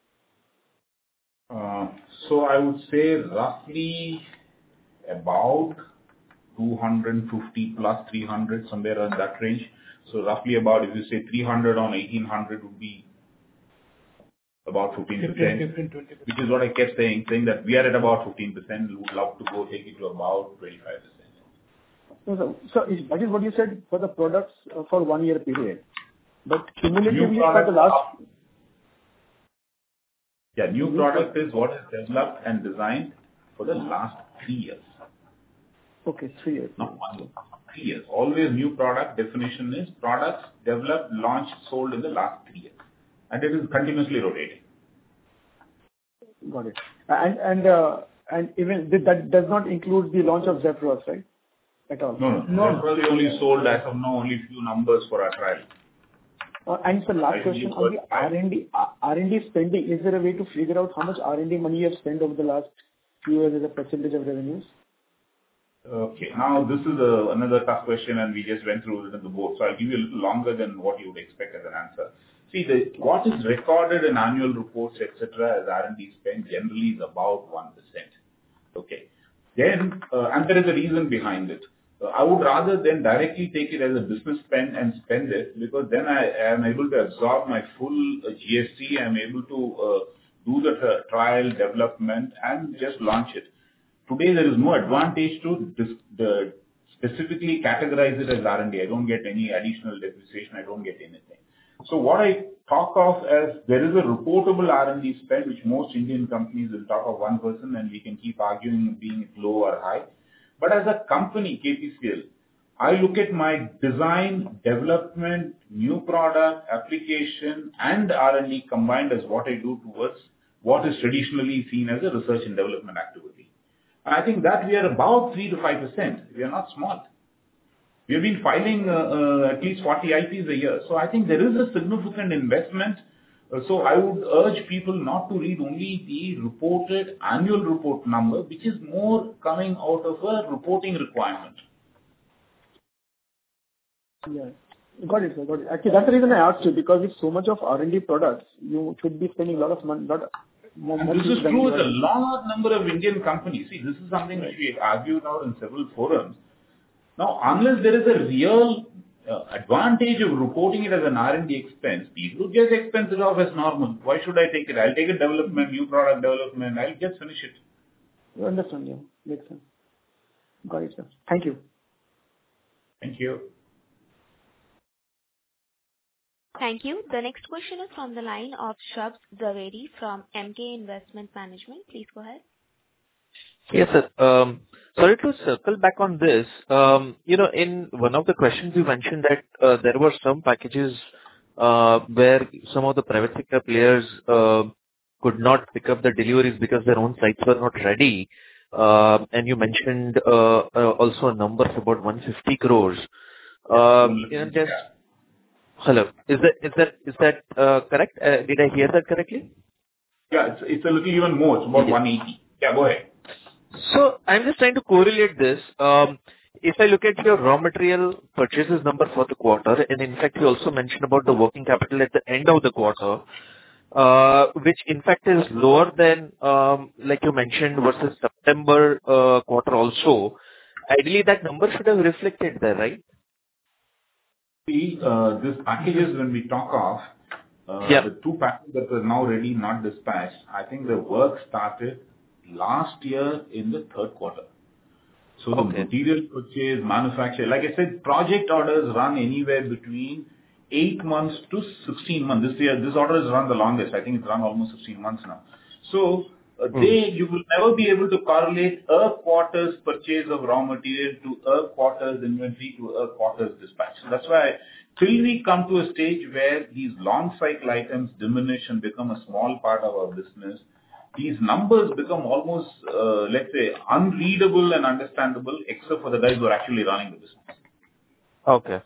So I would say roughly about 250 plus 300, somewhere in that range. So roughly about, if you say 300 on 1800 would be about 15%, which is what I kept saying that we are at about 15%. We would love to go take it to about 25%. So that is what you said for the products for 1 year period. But cumulatively for the last... Yeah, new product is what is developed and designed for the last 3 years. Okay, 3 years. Not 1 year, 3 years. Always new product definition is products developed, launched, sold in the last 3 years. And it is continuously rotating. Got it. And even that does not include the launch of Zephyrus, right? At all? No. Zephyrus only sold as of now only few numbers for our trial. And so last question on the R&D spending, is there a way to figure out how much R&D money you have spent over the last few years as a percentage of revenues? Okay, now this is another tough question and we just went through it in the board. So I'll give you a little longer than what you would expect as an answer. See, what is recorded in annual reports, etc., as R&D spend generally is about 1%. Okay. Then, and there is a reason behind it. I would rather then directly take it as a business spend and spend it, because then I am able to absorb my full GST. I am able to do the trial development and just launch it. Today, there is no advantage to specifically categorize it as R&D. I don't get any additional depreciation. I don't get anything. So what I talk of as there is a reportable R&D spend, which most Indian companies will talk of 1%, and we can keep arguing being it low or high. But as a company, KPCL, I look at my design, development, new product, application, and R&D combined as what I do towards what is traditionally seen as a research and development activity. And I think that we are about 3 to 5%. We are not small. We have been filing at least 40 IPs a year. So I think there is a significant investment. So I would urge people not to read only the reported annual report number, which is more coming out of a reporting requirement. Yeah, got it, sir. Got it. Actually, that's the reason I asked you, because with so much of R&D products, you should be spending a lot of money. This is true with a large number of Indian companies. See, this is something which we argued out in several forums. Now, unless there is a real advantage of reporting it as an R&D expense, people just expense it off as normal. Why should I take it? I'll take a development, new product development. I'll just finish it. You understand, yeah. Makes sense. Got it, sir. Thank you. Thank you. Thank you. The next question is from the line of Shabs Zaveri from MK Investment Management. Please go ahead. Yes, sir. Sorry to circle back on this. In one of the questions you mentioned that there were some packages where some of the private sector players could not pick up the deliveries because their own sites were not ready. And you mentioned also a number of about 150 crores. Hello. Is that correct? Did I hear that correctly? Yeah, it's a little even more. It's about 180. Yeah, go ahead. So I'm just trying to correlate this. If I look at your raw material purchases number for the quarter, and in fact you also mentioned about the working capital at the end of the quarter, which in fact is lower than, like you mentioned, versus September quarter also. Ideally, that number should have reflected there, right? See, these packages when we talk of, the 2 packages that were now ready, not dispatched, I think the work started last year in the 3rd quarter. So the material purchase, manufacture, like I said, project orders run anywhere between 8 months to 16 months. This order has run the longest. I think it's run almost 16 months now. So you will never be able to correlate a quarter's purchase of raw material to a quarter's inventory to a quarter's dispatch. So that's why till we come to a stage where these long cycle items diminish and become a small part of our business, these numbers become almost, let's say, unreadable and understandable, except for the guys who are actually running the business. Okay.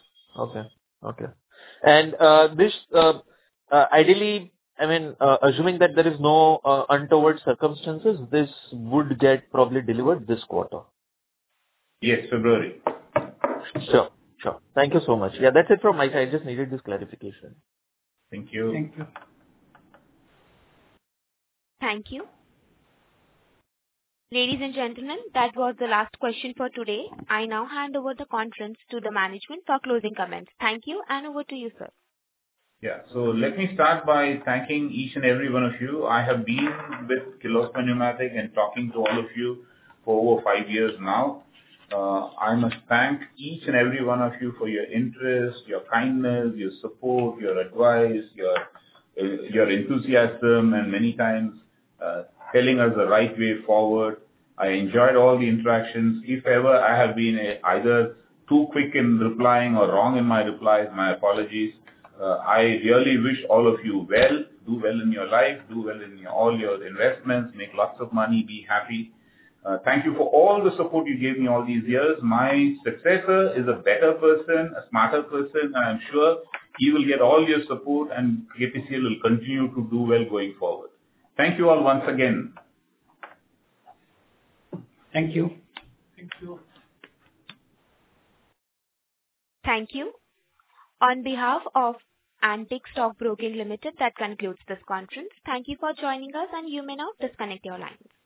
And this, ideally, I mean, assuming that there is no untoward circumstances, this would get probably delivered this quarter. Yes, February. Sure. Thank you so much. Yeah, that's it from my side. I just needed this clarification. Thank you. Thank you. Ladies and gentlemen, that was the last question for today. I now hand over the conference to the management for closing comments. Thank you, and over to you, sir. Yeah. So let me start by thanking each and every one of you. I have been with Kirloskar Pneumatic and talking to all of you for over 5 years now. I must thank each and every one of you for your interest, your kindness, your support, your advice, your enthusiasm, and many times telling us the right way forward. I enjoyed all the interactions. If ever I have been either too quick in replying or wrong in my replies, my apologies. I really wish all of you well. Do well in your life. Do well in all your investments. Make lots of money. Be happy. Thank you for all the support you gave me all these years. My successor is a better person, a smarter person, and I'm sure he will get all your support, and KPCL will continue to do well going forward. Thank you all once again. Thank you. Thank you. On behalf of Antique Stock Broking Limited, that concludes this conference. Thank you for joining us, and you may now disconnect your lines.